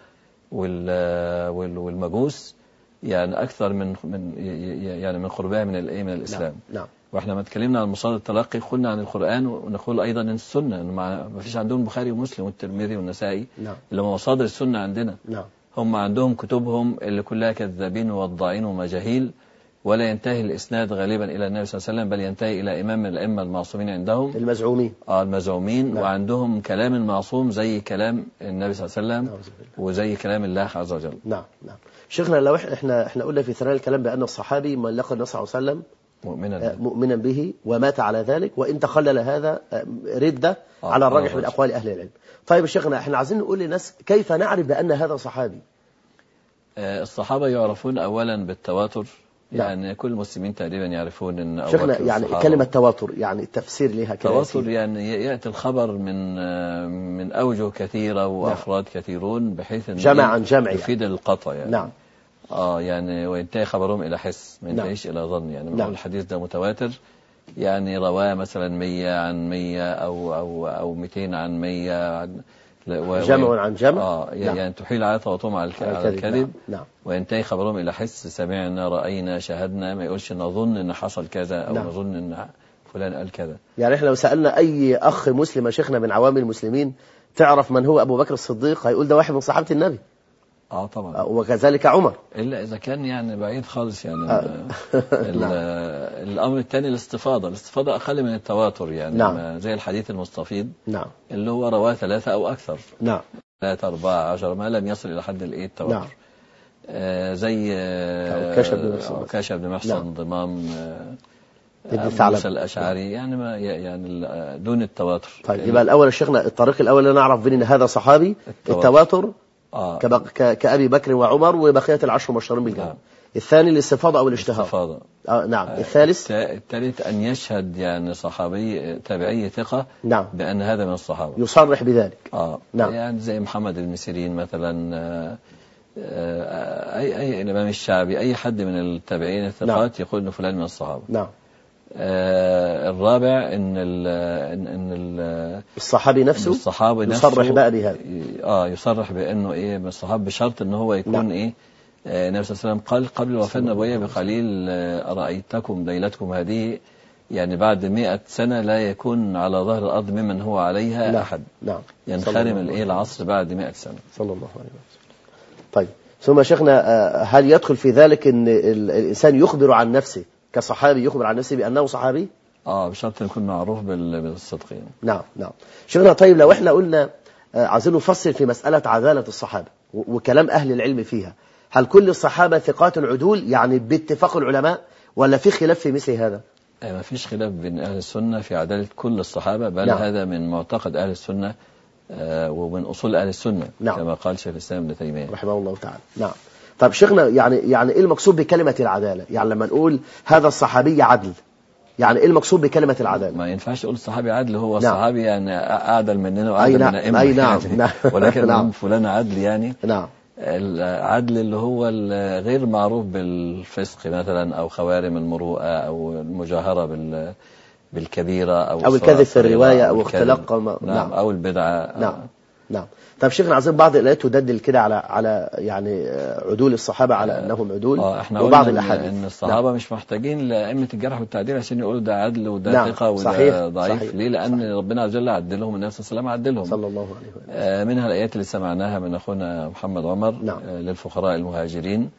والمجوس، يعني أكثر من من يعني من قربها من الإيه من الإسلام. نعم. نعم. واحنا ما اتكلمنا عن مصادر التلقي قلنا عن القرآن، ونقول أيضا عن السنة، ما فيش عندهم البخاري ومسلم والترمذي والنسائي. نعم. اللي هم مصادر السنة عندنا. نعم. هم عندهم كتبهم اللي كلها كذابين ووضاعين ومجاهيل، ولا ينتهي الإسناد غالبا إلى النبي صلى الله عليه وسلم، بل ينتهي إلى إمام من الأئمة المعصومين عندهم المزعومين. آه المزعومين. نعم. وعندهم كلام معصوم زي كلام النبي صلى الله عليه وسلم نعم. وزي كلام الله عز وجل. نعم. نعم. شيخنا لو احنا احنا قلنا في ثناء الكلام بأن الصحابي من لقى النبي صلى الله عليه وسلم مؤمنا مؤمنا به ومات على ذلك، وإن تخلل هذا ردة آه على الراجح من أقوال أهل العلم. طيب شيخنا احنا عايزين نقول للناس كيف نعرف بأن هذا صحابي؟ آه الصحابة يعرفون أولا بالتواتر. يعني نعم. كل المسلمين تقريبا يعرفون ان أبو شيخنا بكر يعني الصحابة. كلمة تواتر يعني التفسير لها كده. تواتر يعني يأتي الخبر من من أوجه كثيرة وأفراد نعم. كثيرون بحيث أن جمع عن جمع يفيد يعني. القطع يعني. نعم. آه يعني وينتهي خبرهم إلى حس ما ينتهيش نعم. إلى ظن. يعني نعم. الحديث ده متواتر، يعني رواه مثلا مية عن مية أو أو أو مئتين عن مية عن جمع عن جمع. آه نعم. يعني تحيل على تواترهم على الكذب. نعم. نعم. وينتهي خبرهم إلى حس، سمعنا رأينا شاهدنا، ما يقولش نظن إن حصل كذا أو نعم. نظن إن فلان قال كذا. يعني إحنا لو سألنا أي أخ مسلم يا شيخنا من عوام المسلمين تعرف من هو أبو بكر الصديق هيقول ده واحد من صحابة النبي. آه طبعا. وكذلك عمر. إلا إذا كان يعني بعيد خالص يعني. آه. نعم. الأمر الثاني الاستفاضة. الاستفاضة أقل من التواتر يعني. نعم. زي الحديث المستفيض. نعم. اللي هو رواه ثلاثة أو أكثر. نعم. ثلاثة أربعة عشر ما لم يصل إلى حد الإيه التواتر. نعم. آه زي كاشف بن محصن. نعم. ضمام آه موسى الأشعري. يعني ما يعني دون التواتر. طيب يبقى الأول يا شيخنا الطريق الأول اللي نعرف بين هذا صحابي التواتر, التواتر آه. كأبي بكر وعمر وبقية العشر المبشرين بالجنة. نعم. الثاني الاستفاضة أو الاشتهار. الاستفاضة. آه نعم. آه. الثالث الثالث أن يشهد يعني صحابي تابعي ثقة. نعم. بأن هذا من الصحابة. يصرح بذلك. آه. نعم. يعني زي محمد بن سيرين مثلا، آه أي أي الإمام الشعبي، أي حد من التابعين الثقات. نعم. يقول إن فلان من الصحابة. نعم. آه الرابع إن ال إن, إن ال الصحابي نفسه الصحابي يصرح بقى بهذا. آه يصرح بأنه إيه من الصحابة بشرط إنه هو يكون. نعم. إيه النبي صلى الله عليه وسلم قال قبل الوفاة النبوية بقليل أرأيتكم ليلتكم هذه، يعني بعد مئة سنة لا يكون على ظهر الأرض ممن هو عليها. نعم. أحد. نعم. ينخرم الإيه العصر بعد مئة سنة. صلى الله عليه وسلم. طيب ثم شيخنا هل يدخل في ذلك إن الإنسان يخبر عن نفسه كصحابي، يخبر عن نفسه بأنه صحابي؟ آه بشرط يكون معروف بالصدق يعني. نعم. نعم. شيخنا طيب لو إحنا قلنا عايزين نفصل في مسألة عدالة الصحابة وكلام أهل العلم فيها، هل كل الصحابة ثقات عدول يعني باتفاق العلماء ولا في خلاف في مثل هذا؟ ما فيش خلاف بين أهل السنة في عدالة كل الصحابة، بل نعم. هذا من معتقد أهل السنة ومن أصول أهل السنة. نعم. كما قال شيخ الإسلام ابن تيمية رحمه الله تعالى. نعم. طب شيخنا يعني يعني إيه المقصود بكلمة العدالة؟ يعني لما نقول هذا الصحابي عدل، يعني إيه المقصود بكلمة العدالة؟ ما ينفعش تقول الصحابي عدل هو. نعم. الصحابي يعني أعدل مننا وأعدل نعم. من أئمة. أي نعم. يعني. نعم. ولكن نعم. فلان عدل يعني. نعم. العدل اللي هو غير معروف بالفسق مثلا أو خوارم المروءة أو المجاهرة بال بالكبيرة أو, أو الكذب في الرواية أو اختلاق. نعم. نعم. أو البدعة. نعم. نعم. طيب شيخنا عايزين بعض الآيات تدلل كده على على يعني عدول الصحابة على أنهم عدول. آه احنا وبعض الأحاديث إن الصحابة. نعم. مش محتاجين لأئمة الجرح والتعديل عشان يقولوا ده عدل وده. نعم. ثقة وده صحيح. ضعيف. صحيح. ليه؟ لأن صحيح. ربنا عز وجل عدلهم، النبي صلى الله عليه وسلم عدلهم صلى الله عليه وسلم. آه منها الآيات اللي سمعناها من أخونا محمد عمر. نعم. آه للفقراء المهاجرين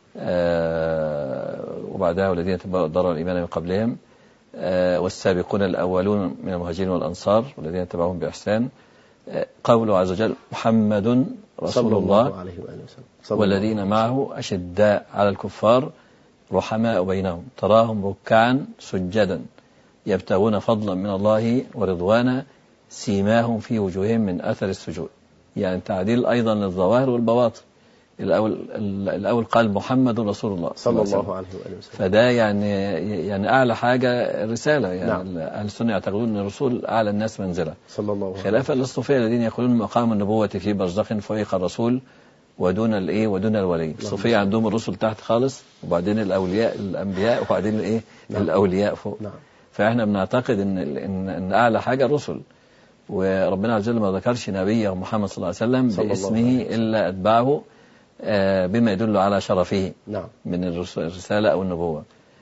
آه وبعدها والذين تبعوا الدار والإيمان من قبلهم آه والسابقون الأولون من المهاجرين والأنصار والذين تبعهم بإحسان. قوله عز وجل محمد رسول الله, الله عليه وآله وسلم والذين معه أشداء على الكفار رحماء بينهم تراهم ركعا سجدا يبتغون فضلا من الله ورضوانا سيماهم في وجوههم من أثر السجود. يعني تعديل أيضا للظواهر والبواطن. الأول, الأول قال محمد رسول الله صلى الله عليه وآله وسلم. فده يعني يعني أعلى حاجة الرسالة. يعني نعم. أهل السنة يعتقدون أن الرسول أعلى الناس منزلة صلى الله عليه وسلم، خلافا للصوفية الذين يقولون مقام النبوة في برزخ فوق الرسول ودون الايه ودون الولي. الصوفية عندهم الرسل تحت خالص، وبعدين الأولياء الأنبياء، وبعدين الايه نعم. الأولياء فوق. نعم. فإحنا بنعتقد إن إن, إن أعلى حاجة الرسل، وربنا عز وجل ما ذكرش نبيه محمد صلى الله عليه وسلم صلى باسمه الله عليه وسلم. إلا أتبعه بما يدل على شرفه نعم. من الرسالة أو النبوة.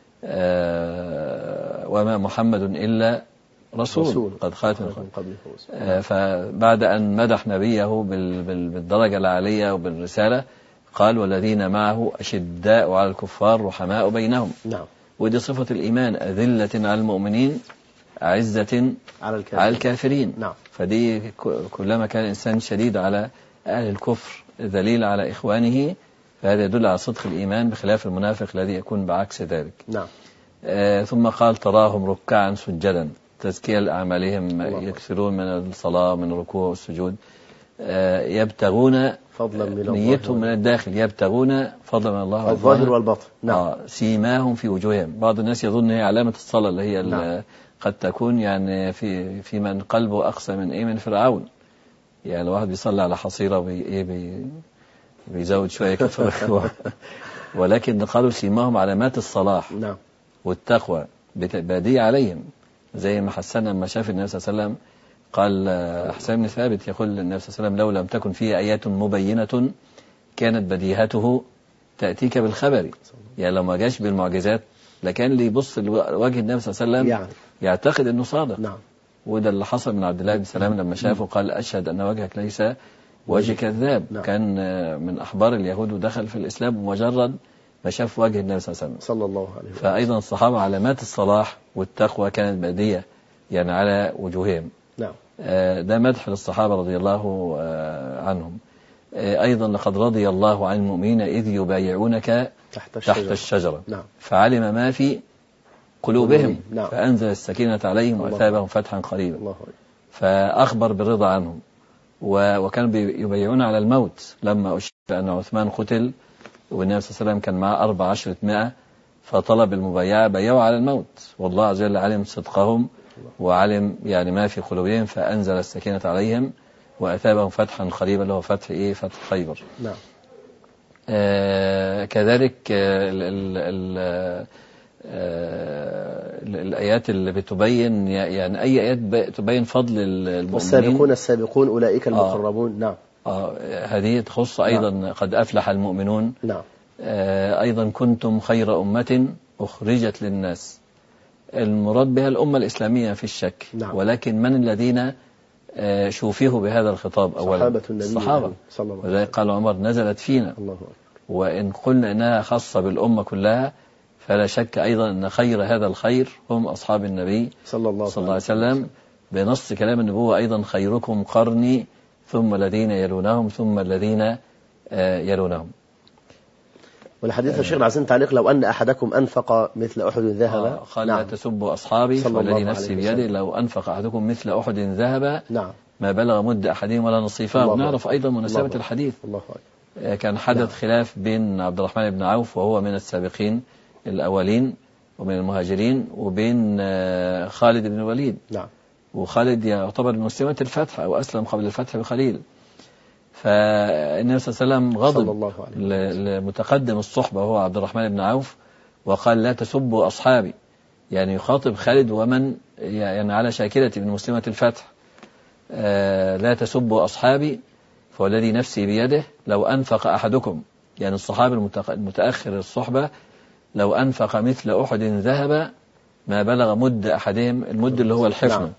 وما محمد إلا رسول, رسول. قد خلت من قبله. فبعد أن مدح نبيه بالدرجة العالية وبالرسالة قال والذين معه أشداء على الكفار رحماء بينهم. نعم. ودي صفة الإيمان، أذلة على المؤمنين أعزة على الكافرين, على الكافرين. نعم. فدي كلما كان الإنسان شديد على أهل الكفر ذليل على إخوانه فهذا يدل على صدق الإيمان، بخلاف المنافق الذي يكون بعكس ذلك. نعم. آه ثم قال تراهم ركعا سجدا، تزكية لأعمالهم، يكثرون من الصلاة من الركوع والسجود. آه يبتغون فضلا من نيتهم من الداخل، يبتغون فضلا من الله الظاهر والباطن. نعم. آه سيماهم في وجوههم. بعض الناس يظن هي علامة الصلاة اللي هي نعم. قد تكون يعني في في من قلبه أقسى من إيه من فرعون. يعني الواحد بيصلي على حصيرة بي إيه بي بيزود شوية كفر ولكن قالوا سيماهم علامات الصلاح نعم. والتقوى بادية عليهم، زي ما حسن لما شاف النبي صلى الله عليه وسلم قال حسن بن ثابت يقول النبي صلى الله عليه وسلم لو لم تكن فيه آيات مبينة كانت بديهته تأتيك بالخبر. يعني لو ما جاش بالمعجزات لكان اللي يبص لوجه النبي صلى الله عليه وسلم يعني. يعتقد انه صادق. نعم. وده اللي حصل من عبد الله بن سلام لما شافه قال أشهد أن وجهك ليس وجه كذاب. نعم. كان من أحبار اليهود ودخل في الإسلام مجرد ما شاف وجه النبي صلى الله عليه وسلم صلى الله عليه وسلم. فأيضا الصحابة علامات الصلاح والتقوى كانت بادية يعني على وجوههم. نعم. ده مدح للصحابة رضي الله عنهم. أيضا لقد رضي الله عن المؤمنين إذ يبايعونك تحت الشجرة, تحت الشجرة. نعم. فعلم ما في قلوبهم. نعم. فأنزل السكينة عليهم وأثابهم فتحا قريبا. الله. فأخبر بالرضا عنهم. وكانوا يبايعون على الموت لما أشهد أن عثمان قتل والنبي صلى الله عليه وسلم كان معه أربع عشرة مئة فطلب المبايعة بايعوا على الموت، والله عز وجل علم صدقهم وعلم يعني ما في قلوبهم فأنزل السكينة عليهم وأثابهم فتحا قريبا اللي هو فتح إيه فتح خيبر. نعم. آه كذلك آه ال ال ال آه الآيات اللي بتبين يعني أي آيات تبين فضل المؤمنين. والسابقون السابقون أولئك المقربون. آه نعم. آه هذه تخص أيضا. نعم. قد أفلح المؤمنون. نعم. آه أيضا كنتم خير أمة أخرجت للناس. المراد بها الأمة الإسلامية في الشك. نعم. ولكن من الذين آه شوفيه بهذا الخطاب أولا؟ صحابة النبي الصحابة. صلى الله عليه وسلم. وذلك قال عمر نزلت فينا. الله أكبر. وإن قلنا إنها خاصة بالأمة كلها فلا شك أيضا أن خير هذا الخير هم أصحاب النبي صلى الله, صلى الله عليه وسلم. بنص كلام النبوة أيضا خيركم قرني ثم الذين يلونهم ثم الذين يلونهم. والحديث الشيخ عايزين تعليق لو أن أحدكم أنفق مثل أحد ذهبا. آه قال نعم. لا تسبوا أصحابي والذي نفسي بيده لو أنفق أحدكم مثل أحد ذهبا. نعم. ما بلغ مد أحدهم ولا نصيفه. ونعرف أيضا مناسبة الحديث. الله كان حدث نعم. خلاف بين عبد الرحمن بن عوف وهو من السابقين الأولين ومن المهاجرين وبين خالد بن الوليد. نعم. وخالد يعتبر من مسلمة الفتح أو أسلم قبل الفتح بقليل. فالنبي صلى الله عليه وسلم غضب لمتقدم الصحبة وهو عبد الرحمن بن عوف وقال لا تسبوا أصحابي، يعني يخاطب خالد ومن يعني على شاكلة من مسلمة الفتح. لا تسبوا أصحابي فوالذي نفسي بيده لو أنفق أحدكم، يعني الصحابي المتأخر الصحبة لو أنفق مثل أحد ذهب ما بلغ مد أحدهم. المد اللي هو الحفنة. نعم.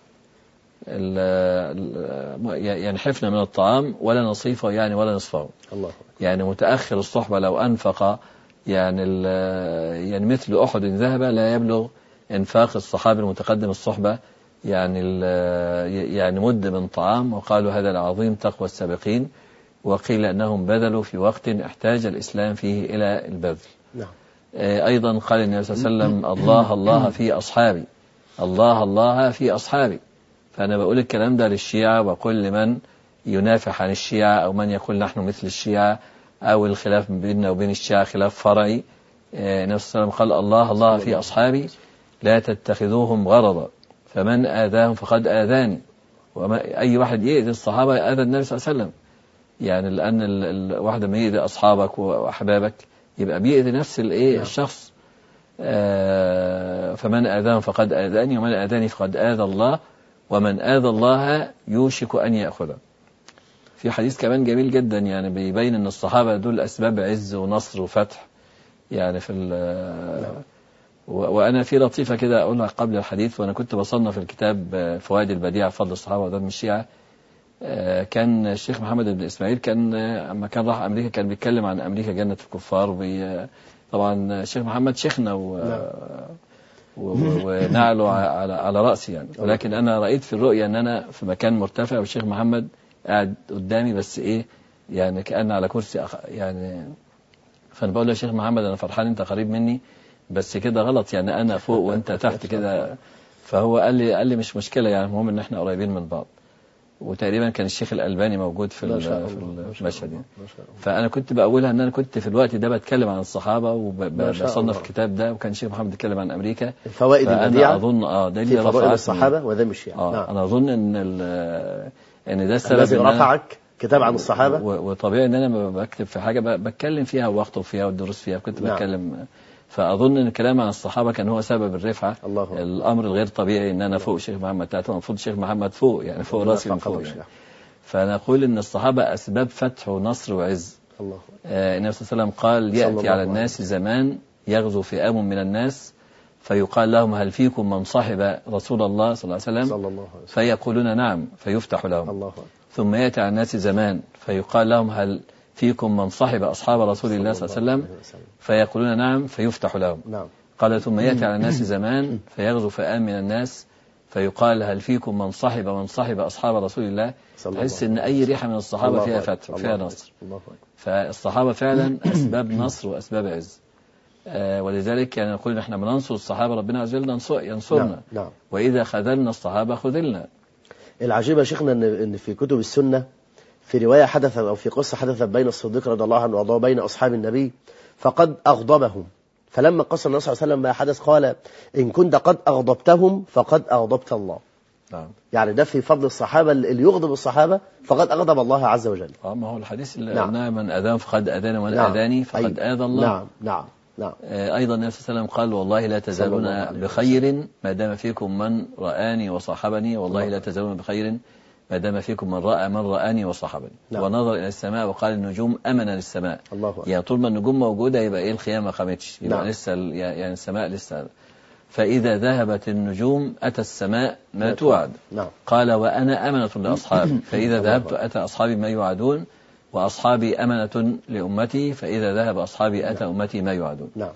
يعني حفنة من الطعام ولا نصيفه يعني ولا نصفه. الله. يعني متأخر الصحبة لو أنفق يعني يعني مثل أحد ذهب لا يبلغ إنفاق الصحابي المتقدم الصحبة يعني يعني مد من طعام. وقالوا هذا العظيم تقوى السابقين. وقيل أنهم بذلوا في وقت احتاج الإسلام فيه إلى البذل. نعم. أيضا قال النبي صلى الله عليه وسلم الله الله في أصحابي، الله الله في أصحابي. فأنا بقول الكلام ده للشيعة، وأقول لمن ينافح عن الشيعة أو من يقول نحن مثل الشيعة أو الخلاف بيننا وبين الشيعة خلاف فرعي. النبي صلى الله عليه وسلم قال الله الله في أصحابي لا تتخذوهم غرضا فمن آذاهم فقد آذاني. وأي واحد يؤذي الصحابة آذى النبي صلى الله عليه وسلم، يعني لأن الواحد لما يؤذي أصحابك وأحبابك يبقى بيؤذي نفس الإيه الشخص. آه فمن آذاهم فقد آذاني ومن آذاني فقد آذى الله ومن آذى الله يوشك أن يأخذه. في حديث كمان جميل جدا يعني بيبين أن الصحابة دول أسباب عز ونصر وفتح يعني في وأنا في لطيفة كده أقولها قبل الحديث. وأنا كنت بصنف الكتاب فوائد البديع فضل الصحابة وذم الشيعة. كان الشيخ محمد بن إسماعيل كان لما كان راح أمريكا كان بيتكلم عن أمريكا جنة الكفار. طبعا الشيخ محمد شيخنا و... ونعله على على رأسي يعني، ولكن أنا رأيت في الرؤية أن أنا في مكان مرتفع والشيخ محمد قاعد قدامي بس إيه يعني كأن على كرسي أخ... يعني. فأنا بقول له يا شيخ محمد أنا فرحان أنت قريب مني بس كده غلط يعني أنا فوق وأنت تحت كده. فهو قال لي قال لي مش مشكلة يعني المهم إن إحنا قريبين من بعض. وتقريبا كان الشيخ الألباني موجود في في المشهد يعني. فأنا كنت بقولها أن أنا كنت في الوقت ده بتكلم عن الصحابة وبصنف الكتاب ده، وكان الشيخ محمد بيتكلم عن أمريكا. الفوائد البديعة أظن اه ده اللي رفعت الصحابة وذم الشيعة. آه نعم. أنا أظن إن إن ده السبب الذي رفعك كتاب عن الصحابة. وطبيعي إن أنا لما بكتب في حاجة بتكلم فيها وأخطب فيها والدروس فيها كنت بتكلم. نعم. فأظن أن الكلام عن الصحابة كان هو سبب الرفعة. الله الأمر الغير طبيعي أن أنا فوق شيخ محمد تحت، المفروض شيخ محمد فوق يعني فوق راسي من فوق يعني. فنقول أن الصحابة أسباب فتح ونصر وعز. الله آه النبي صلى الله عليه وسلم قال يأتي على الناس زمان يغزو فئام من الناس فيقال لهم هل فيكم من صاحب رسول الله صلى الله عليه وسلم فيقولون نعم فيفتح لهم. الله. ثم يأتي على الناس زمان فيقال لهم هل فيكم من صاحب أصحاب رسول الله صلى الله عليه وسلم فيقولون نعم فيفتح لهم. نعم. قال ثم يأتي على الناس زمان فيغزو فئام من الناس فيقال هل فيكم من صاحب من صاحب أصحاب رسول الله. تحس إن أي ريحة من الصحابة فيها فتح وفيها نصر. فالصحابة فعلا أسباب نصر وأسباب عز. آه ولذلك يعني نقول نحن بننصر الصحابة ربنا عز وجل ينصرنا. نعم. نعم. وإذا خذلنا الصحابة خذلنا. العجيب يا شيخنا إن في كتب السنة في رواية حدثت أو في قصة حدثت بين الصديق رضي الله عنه وارضاه بين أصحاب النبي فقد أغضبهم، فلما قص النبي صلى الله عليه وسلم ما حدث قال إن كنت قد أغضبتهم فقد أغضبت الله. نعم. يعني ده في فضل الصحابة اللي يغضب الصحابة فقد أغضب الله عز وجل. اه ما هو الحديث اللي قلناه. نعم. من أذان فقد أذاني ومن نعم. أذاني فقد آذى الله. نعم نعم نعم. آه أيضا النبي صلى الله عليه وسلم قال والله لا تزالون بخير ما دام فيكم من رآني وصاحبني، والله لا تزالون بخير ما دام فيكم من رأى من رآني وصحبني. نعم. ونظر إلى السماء وقال النجوم أمنا للسماء. الله أكبر. يعني طول ما النجوم موجودة يبقى إيه الخيام ما قامتش يبقى. نعم. لسه يعني السماء لسه. فإذا ذهبت النجوم أتى السماء ما توعد. نعم. قال وأنا أمنة لأصحابي فإذا ذهبت أتى أصحابي ما يوعدون وأصحابي أمنة لأمتي فإذا ذهب أصحابي أتى أمتي ما يوعدون. نعم.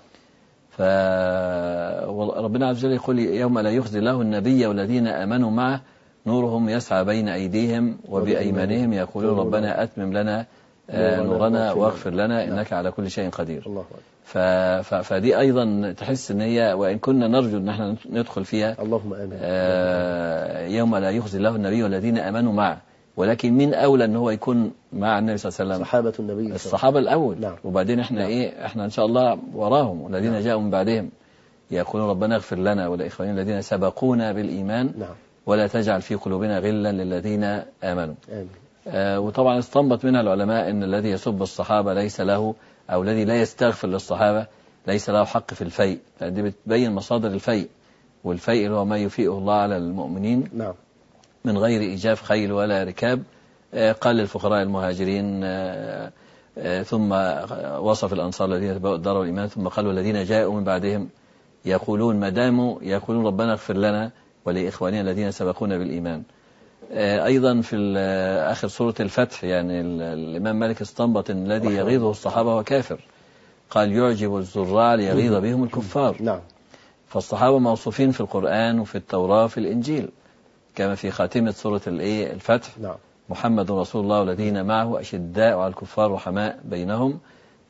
فربنا عز وجل يقول يوم لا يخزي الله النبي والذين آمنوا معه نورهم يسعى بين أيديهم وبأيمانهم يقولون ربنا أتمم لنا نورنا واغفر لنا إنك على كل شيء قدير. الله. فدي أيضا تحس إن هي وإن كنا نرجو إن احنا ندخل فيها اللهم آمين. آه يوم لا يخزي الله النبي والذين آمنوا معه، ولكن من أولى إن هو يكون مع النبي صلى الله عليه وسلم صحابة النبي الصحابة الأول. نعم. وبعدين احنا نعم. إيه احنا إن شاء الله وراهم والذين نعم. جاءوا من بعدهم يقولون ربنا اغفر لنا ولإخواننا الذين سبقونا بالإيمان. نعم. ولا تجعل في قلوبنا غلا للذين آمنوا. آمين. آه وطبعا استنبط منها العلماء ان الذي يسب الصحابة ليس له او الذي لا يستغفر للصحابة ليس له حق في الفيء، فدي بتبين مصادر الفيء، والفيء هو ما يفيئه الله على المؤمنين. نعم. من غير إيجاف خيل ولا ركاب. آه قال للفقراء المهاجرين آه آه ثم وصف الأنصار الذين تبوأوا الدار والإيمان ثم قالوا الذين جاءوا من بعدهم يقولون ما داموا يقولون ربنا اغفر لنا ولإخواننا الذين سبقونا بالإيمان. أيضا في آخر سورة الفتح يعني الإمام مالك استنبط أن الذي يغيظه الصحابة هو كافر، قال يعجب الزراع ليغيظ بهم الكفار. نعم. فالصحابة موصوفين في القرآن وفي التوراة وفي الإنجيل كما في خاتمة سورة الفتح. نعم. محمد رسول الله والذين معه أشداء على الكفار رحماء بينهم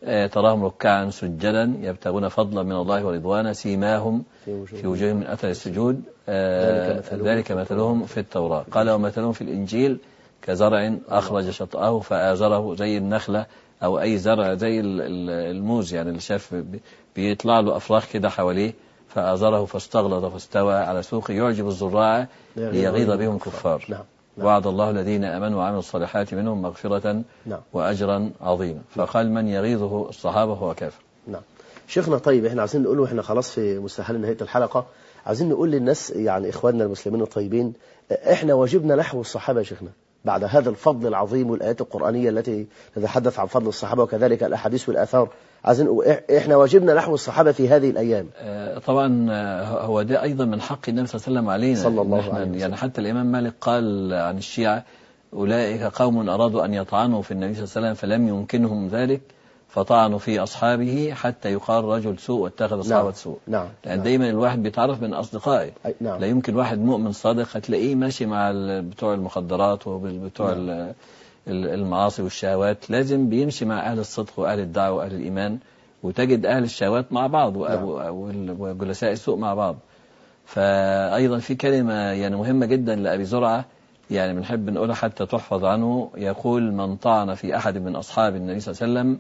تراهم ركعا سجدا يبتغون فضلا من الله ورضوانا سيماهم في وجوههم من أثر السجود ذلك مثلهم في التوراة. قال ومثلهم في الإنجيل كزرع أخرج شطأه فآزره، زي النخلة أو أي زرع زي الموز يعني اللي شاف بيطلع له أفراخ كده حواليه فآزره فاستغلظ فاستوى على سوقه يعجب الزراع ليغيظ بهم الكفار. نعم. نعم. وعد الله الذين آمنوا وعملوا الصالحات منهم مغفرة نعم. وأجرا عظيما. فقال من يغيظه الصحابة هو كافر. نعم. شيخنا طيب احنا عايزين نقول واحنا خلاص في مستهل نهاية الحلقة، عايزين نقول للناس يعني إخواننا المسلمين الطيبين احنا واجبنا نحو الصحابة يا شيخنا بعد هذا الفضل العظيم والآيات القرآنية التي تتحدث عن فضل الصحابة وكذلك الأحاديث والآثار. عايزين احنا واجبنا نحو الصحابة في هذه الأيام. طبعا هو ده أيضا من حق النبي صلى الله عليه وسلم علينا صلى الله عليه وسلم. يعني حتى الإمام مالك قال عن الشيعة أولئك قوم أرادوا أن يطعنوا في النبي صلى الله عليه وسلم فلم يمكنهم ذلك فطعنوا في أصحابه حتى يقال رجل سوء واتخذ صحابة نعم. سوء. نعم. لأن نعم. دايما الواحد بيتعرف من أصدقائه. نعم. لا يمكن واحد مؤمن صادق هتلاقيه ماشي مع بتوع المخدرات وبتوع نعم. المعاصي والشهوات، لازم بيمشي مع أهل الصدق وأهل الدعوة وأهل الإيمان، وتجد أهل الشهوات مع بعض وجلساء السوء مع بعض. فأيضا في كلمة يعني مهمة جدا لأبي زرعة يعني بنحب نقولها حتى تحفظ عنه، يقول من طعن في أحد من أصحاب النبي صلى الله عليه وسلم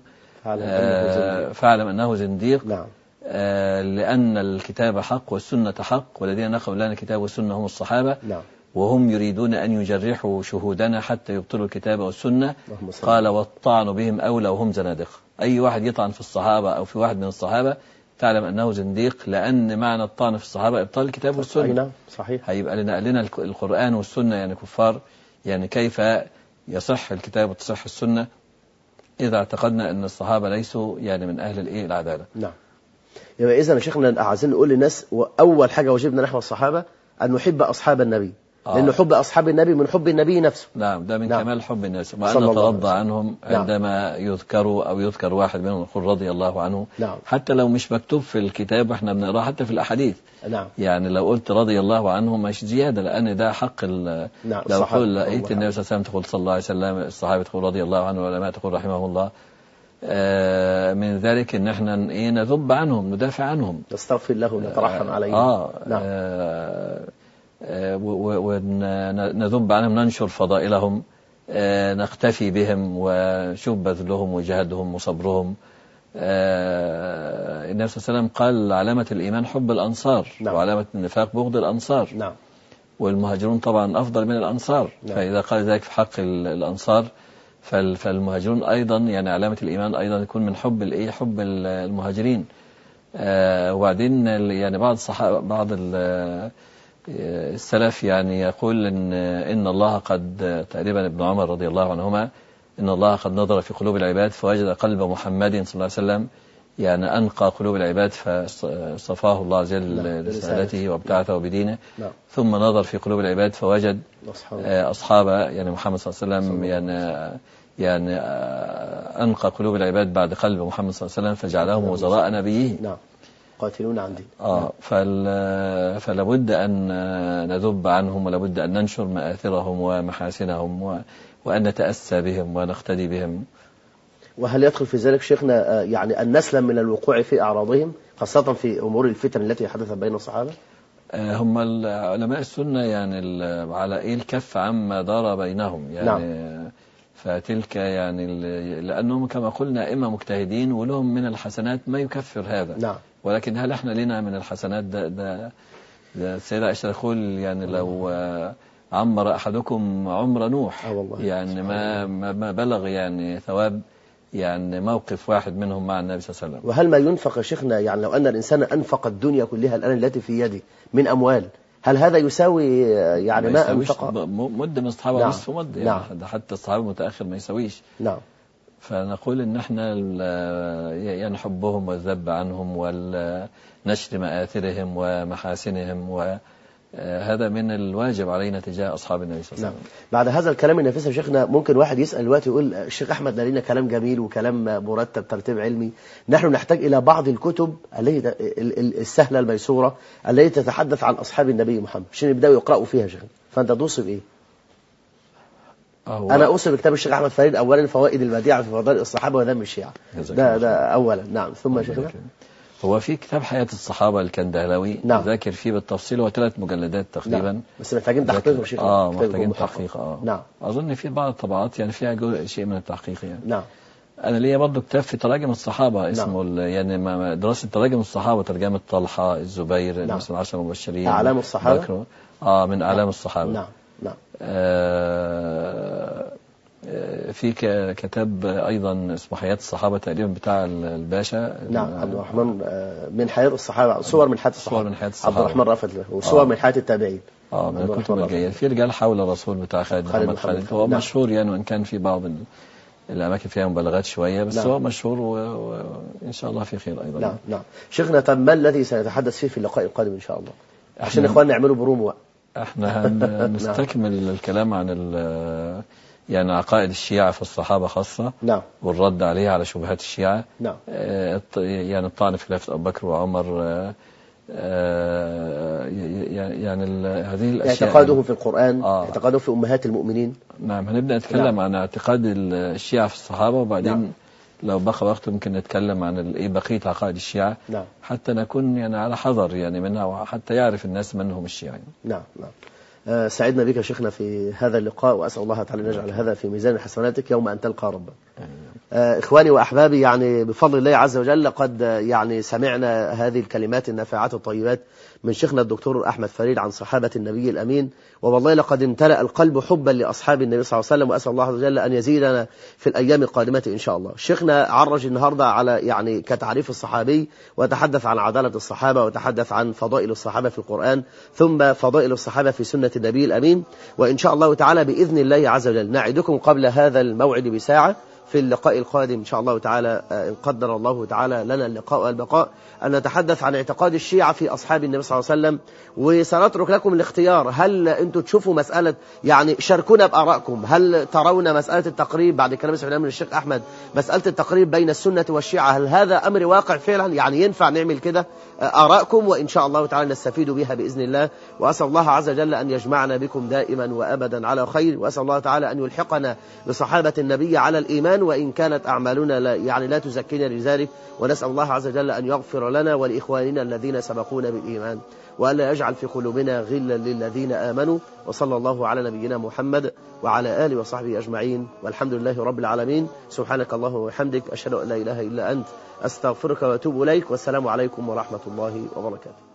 فاعلم أنه زنديق. نعم. آه لأن الكتاب حق والسنة حق والذين نقلوا لنا الكتاب والسنة هم الصحابة. نعم. وهم يريدون أن يجرحوا شهودنا حتى يبطلوا الكتاب والسنة. قال والطعن بهم أولى وهم زنادقة. أي واحد يطعن في الصحابة أو في واحد من الصحابة تعلم أنه زنديق، لأن معنى الطعن في الصحابة إبطال الكتاب والسنة. نعم صحيح. هيبقى لنا لنا القرآن والسنة يعني كفار، يعني كيف يصح الكتاب وتصح السنة إذا اعتقدنا أن الصحابة ليسوا يعني من أهل الإيه العدالة. نعم. يبقى إذا يا شيخنا عايزين نقول للناس أول حاجة واجبنا نحو الصحابة أن نحب أصحاب النبي. آه. لأن حب أصحاب النبي من حب النبي نفسه. نعم ده من نعم. كمال حب الناس، وأن نترضى عنهم عندما نعم. يذكروا أو يذكر واحد منهم يقول رضي الله عنه. نعم. حتى لو مش مكتوب في الكتاب احنا بنقراه حتى في الأحاديث. نعم. يعني لو قلت رضي الله عنه مش زيادة، لأن ده حق ال نعم. لو قل لقيت النبي صلى الله عليه وسلم تقول صلى الله عليه وسلم، الصحابة تقول رضي الله عنه، والعلماء تقول رحمه الله. آه من ذلك ان احنا ايه نذب عنهم ندافع عنهم نستغفر له ونترحم آه عليهم. آه نعم. آه ونذب عنهم ننشر فضائلهم، آه نقتفي بهم ونشوف بذلهم وجهادهم وصبرهم. آه النبي صلى الله عليه وسلم قال علامة الإيمان حب الأنصار. نعم. وعلامة النفاق بغض الأنصار. نعم. والمهاجرون طبعا أفضل من الأنصار. نعم. فإذا قال ذلك في حق الأنصار فالمهاجرون أيضا يعني علامة الإيمان أيضا يكون من حب الإيه حب المهاجرين. آه وبعدين يعني بعض الصحابة بعض السلف يعني يقول إن إن الله قد تقريبا ابن عمر رضي الله عنهما إن الله قد نظر في قلوب العباد فوجد قلب محمد صلى الله عليه وسلم يعني أنقى قلوب العباد فصفاه الله عز وجل برسالته وابتعثه بدينه. نعم. ثم نظر في قلوب العباد فوجد أصحاب يعني محمد صلى الله عليه وسلم يعني يعني أنقى قلوب العباد بعد قلب محمد صلى الله عليه وسلم فجعلهم وزراء نبيه. نعم. قاتلون عن دين. آه فلا بد أن نذب عنهم، ولا بد أن ننشر مآثرهم ومحاسنهم و... وأن نتأسى بهم ونقتدي بهم. وهل يدخل في ذلك شيخنا يعني أن نسلم من الوقوع في أعراضهم خاصة في أمور الفتن التي حدثت بين الصحابة؟ هم علماء السنة يعني على إيه الكف عما دار بينهم يعني. نعم. فتلك يعني لأنهم كما قلنا إما مجتهدين ولهم من الحسنات ما يكفر هذا. نعم. ولكن هل احنا لنا من الحسنات ده ده, ده السيدة عائشة تقول يعني لو عمر أحدكم عمر نوح يعني ما ما بلغ يعني ثواب يعني موقف واحد منهم مع النبي صلى الله عليه وسلم. وهل ما ينفق يا شيخنا يعني لو أن الإنسان أنفق الدنيا كلها الآن التي في يده من أموال هل هذا يساوي يعني ما, ما أنفق مد من الصحابة؟ نعم. نصف مد يعني. نعم. حتى الصحابة المتأخر ما يسويش. نعم. فنقول إن احنا يعني حبهم والذب عنهم والنشر مآثرهم ومحاسنهم وهذا من الواجب علينا تجاه أصحاب النبي صلى الله عليه وسلم. نعم. بعد هذا الكلام النفيس يا شيخنا ممكن واحد يسأل دلوقتي يقول الشيخ أحمد لنا كلام جميل وكلام مرتب ترتيب علمي، نحن نحتاج إلى بعض الكتب التي السهلة الميسورة التي تتحدث عن أصحاب النبي محمد عشان يبدأوا يقرأوا فيها شيخنا، فأنت توصف إيه؟ أنا أوصي بكتاب الشيخ أحمد فريد أولا فوائد البديعة في فضائل الصحابة وذم الشيعة، ده ده أولا. نعم. ثم شيخنا هو في كتاب حياة الصحابة الكندهلاوي نعم. ذاكر فيه بالتفصيل، هو ثلاث مجلدات تقريبا. نعم. بس محتاجين تحقيق شيخ. اه محتاجين تحقيق. اه نعم. أظن في بعض الطبعات يعني فيها جزء شيء من التحقيق يعني. نعم. أنا ليا برضه كتاب في تراجم الصحابة اسمه نعم. يعني دراسة تراجم الصحابة، ترجمة طلحة، الزبير، نعم. مثلا عشر المبشرين، أعلام الصحابة. اه من أعلام الصحابة. نعم. نعم. آه في كتاب أيضا اسمه حياة الصحابة تقريبا بتاع الباشا. نعم. عبد الرحمن من حياة الصحابة، صور من حياة الصحابة. صور من حياة الصحابة. عبد الرحمن رأفت له، وصور آه. من حياة التابعين. اه من الكتب الجيدة. في رجال حول الرسول بتاع خالد محمد خالد، هو نعم. مشهور يعني، وإن كان في بعض الأماكن فيها مبالغات شوية، بس نعم. هو مشهور وإن شاء الله في خير أيضا. نعم. نعم. شيخنا، طب ما الذي سنتحدث فيه في اللقاء القادم إن شاء الله، عشان إخواننا يعملوا بروم وقت؟ احنا هنستكمل الكلام عن يعني عقائد الشيعة في الصحابة خاصة. نعم. والرد عليها على شبهات الشيعة. نعم. اه يعني الطعن في خلافة أبو بكر وعمر، اه يعني هذه الأشياء، اعتقادهم في القرآن، آه. اعتقادهم في أمهات المؤمنين. نعم. هنبدأ نتكلم نعم. عن اعتقاد الشيعة في الصحابة، وبعدين نعم. لو بقى وقت ممكن نتكلم عن ايه بقية عقائد الشيعة. نعم. حتى نكون يعني على حذر يعني منها، وحتى يعرف الناس من هم الشيعة. نعم. نعم. آه سعدنا بك شيخنا في هذا اللقاء، وأسأل الله تعالى أن يجعل هذا في ميزان حسناتك يوم أن تلقى ربك. آه إخواني وأحبابي، يعني بفضل الله عز وجل قد يعني سمعنا هذه الكلمات النافعات الطيبات من شيخنا الدكتور أحمد فريد عن صحابة النبي الأمين، والله لقد امتلأ القلب حبا لأصحاب النبي صلى الله عليه وسلم، وأسأل الله عز وجل أن يزيدنا في الأيام القادمة إن شاء الله. شيخنا عرج النهاردة على يعني كتعريف الصحابي، وتحدث عن عدالة الصحابة، وتحدث عن فضائل الصحابة في القرآن، ثم فضائل الصحابة في سنة النبي الأمين. وإن شاء الله تعالى بإذن الله عز وجل نعدكم قبل هذا الموعد بساعة في اللقاء القادم إن شاء الله تعالى، إن قدر الله تعالى لنا اللقاء والبقاء، أن نتحدث عن اعتقاد الشيعة في أصحاب النبي صلى الله عليه وسلم. وسنترك لكم الاختيار، هل أنتم تشوفوا مسألة يعني شاركونا بآرائكم، هل ترون مسألة التقريب بعد كلام سمعناه من الشيخ أحمد، مسألة التقريب بين السنة والشيعة، هل هذا أمر واقع فعلا يعني ينفع نعمل كده؟ آرائكم وإن شاء الله تعالى نستفيد بها بإذن الله. وأسأل الله عز وجل أن يجمعنا بكم دائما وأبدا على خير، وأسأل الله تعالى أن يلحقنا بصحابة النبي على الإيمان، وإن كانت أعمالنا لا يعني لا تزكينا لذلك. ونسأل الله عز وجل أن يغفر لنا ولإخواننا الذين سبقونا بالإيمان، وألا يجعل في قلوبنا غلا للذين آمنوا. وصلى الله على نبينا محمد وعلى آله وصحبه أجمعين، والحمد لله رب العالمين. سبحانك اللهم وبحمدك، أشهد أن لا إله إلا أنت، أستغفرك وأتوب إليك، والسلام عليكم ورحمة الله وبركاته.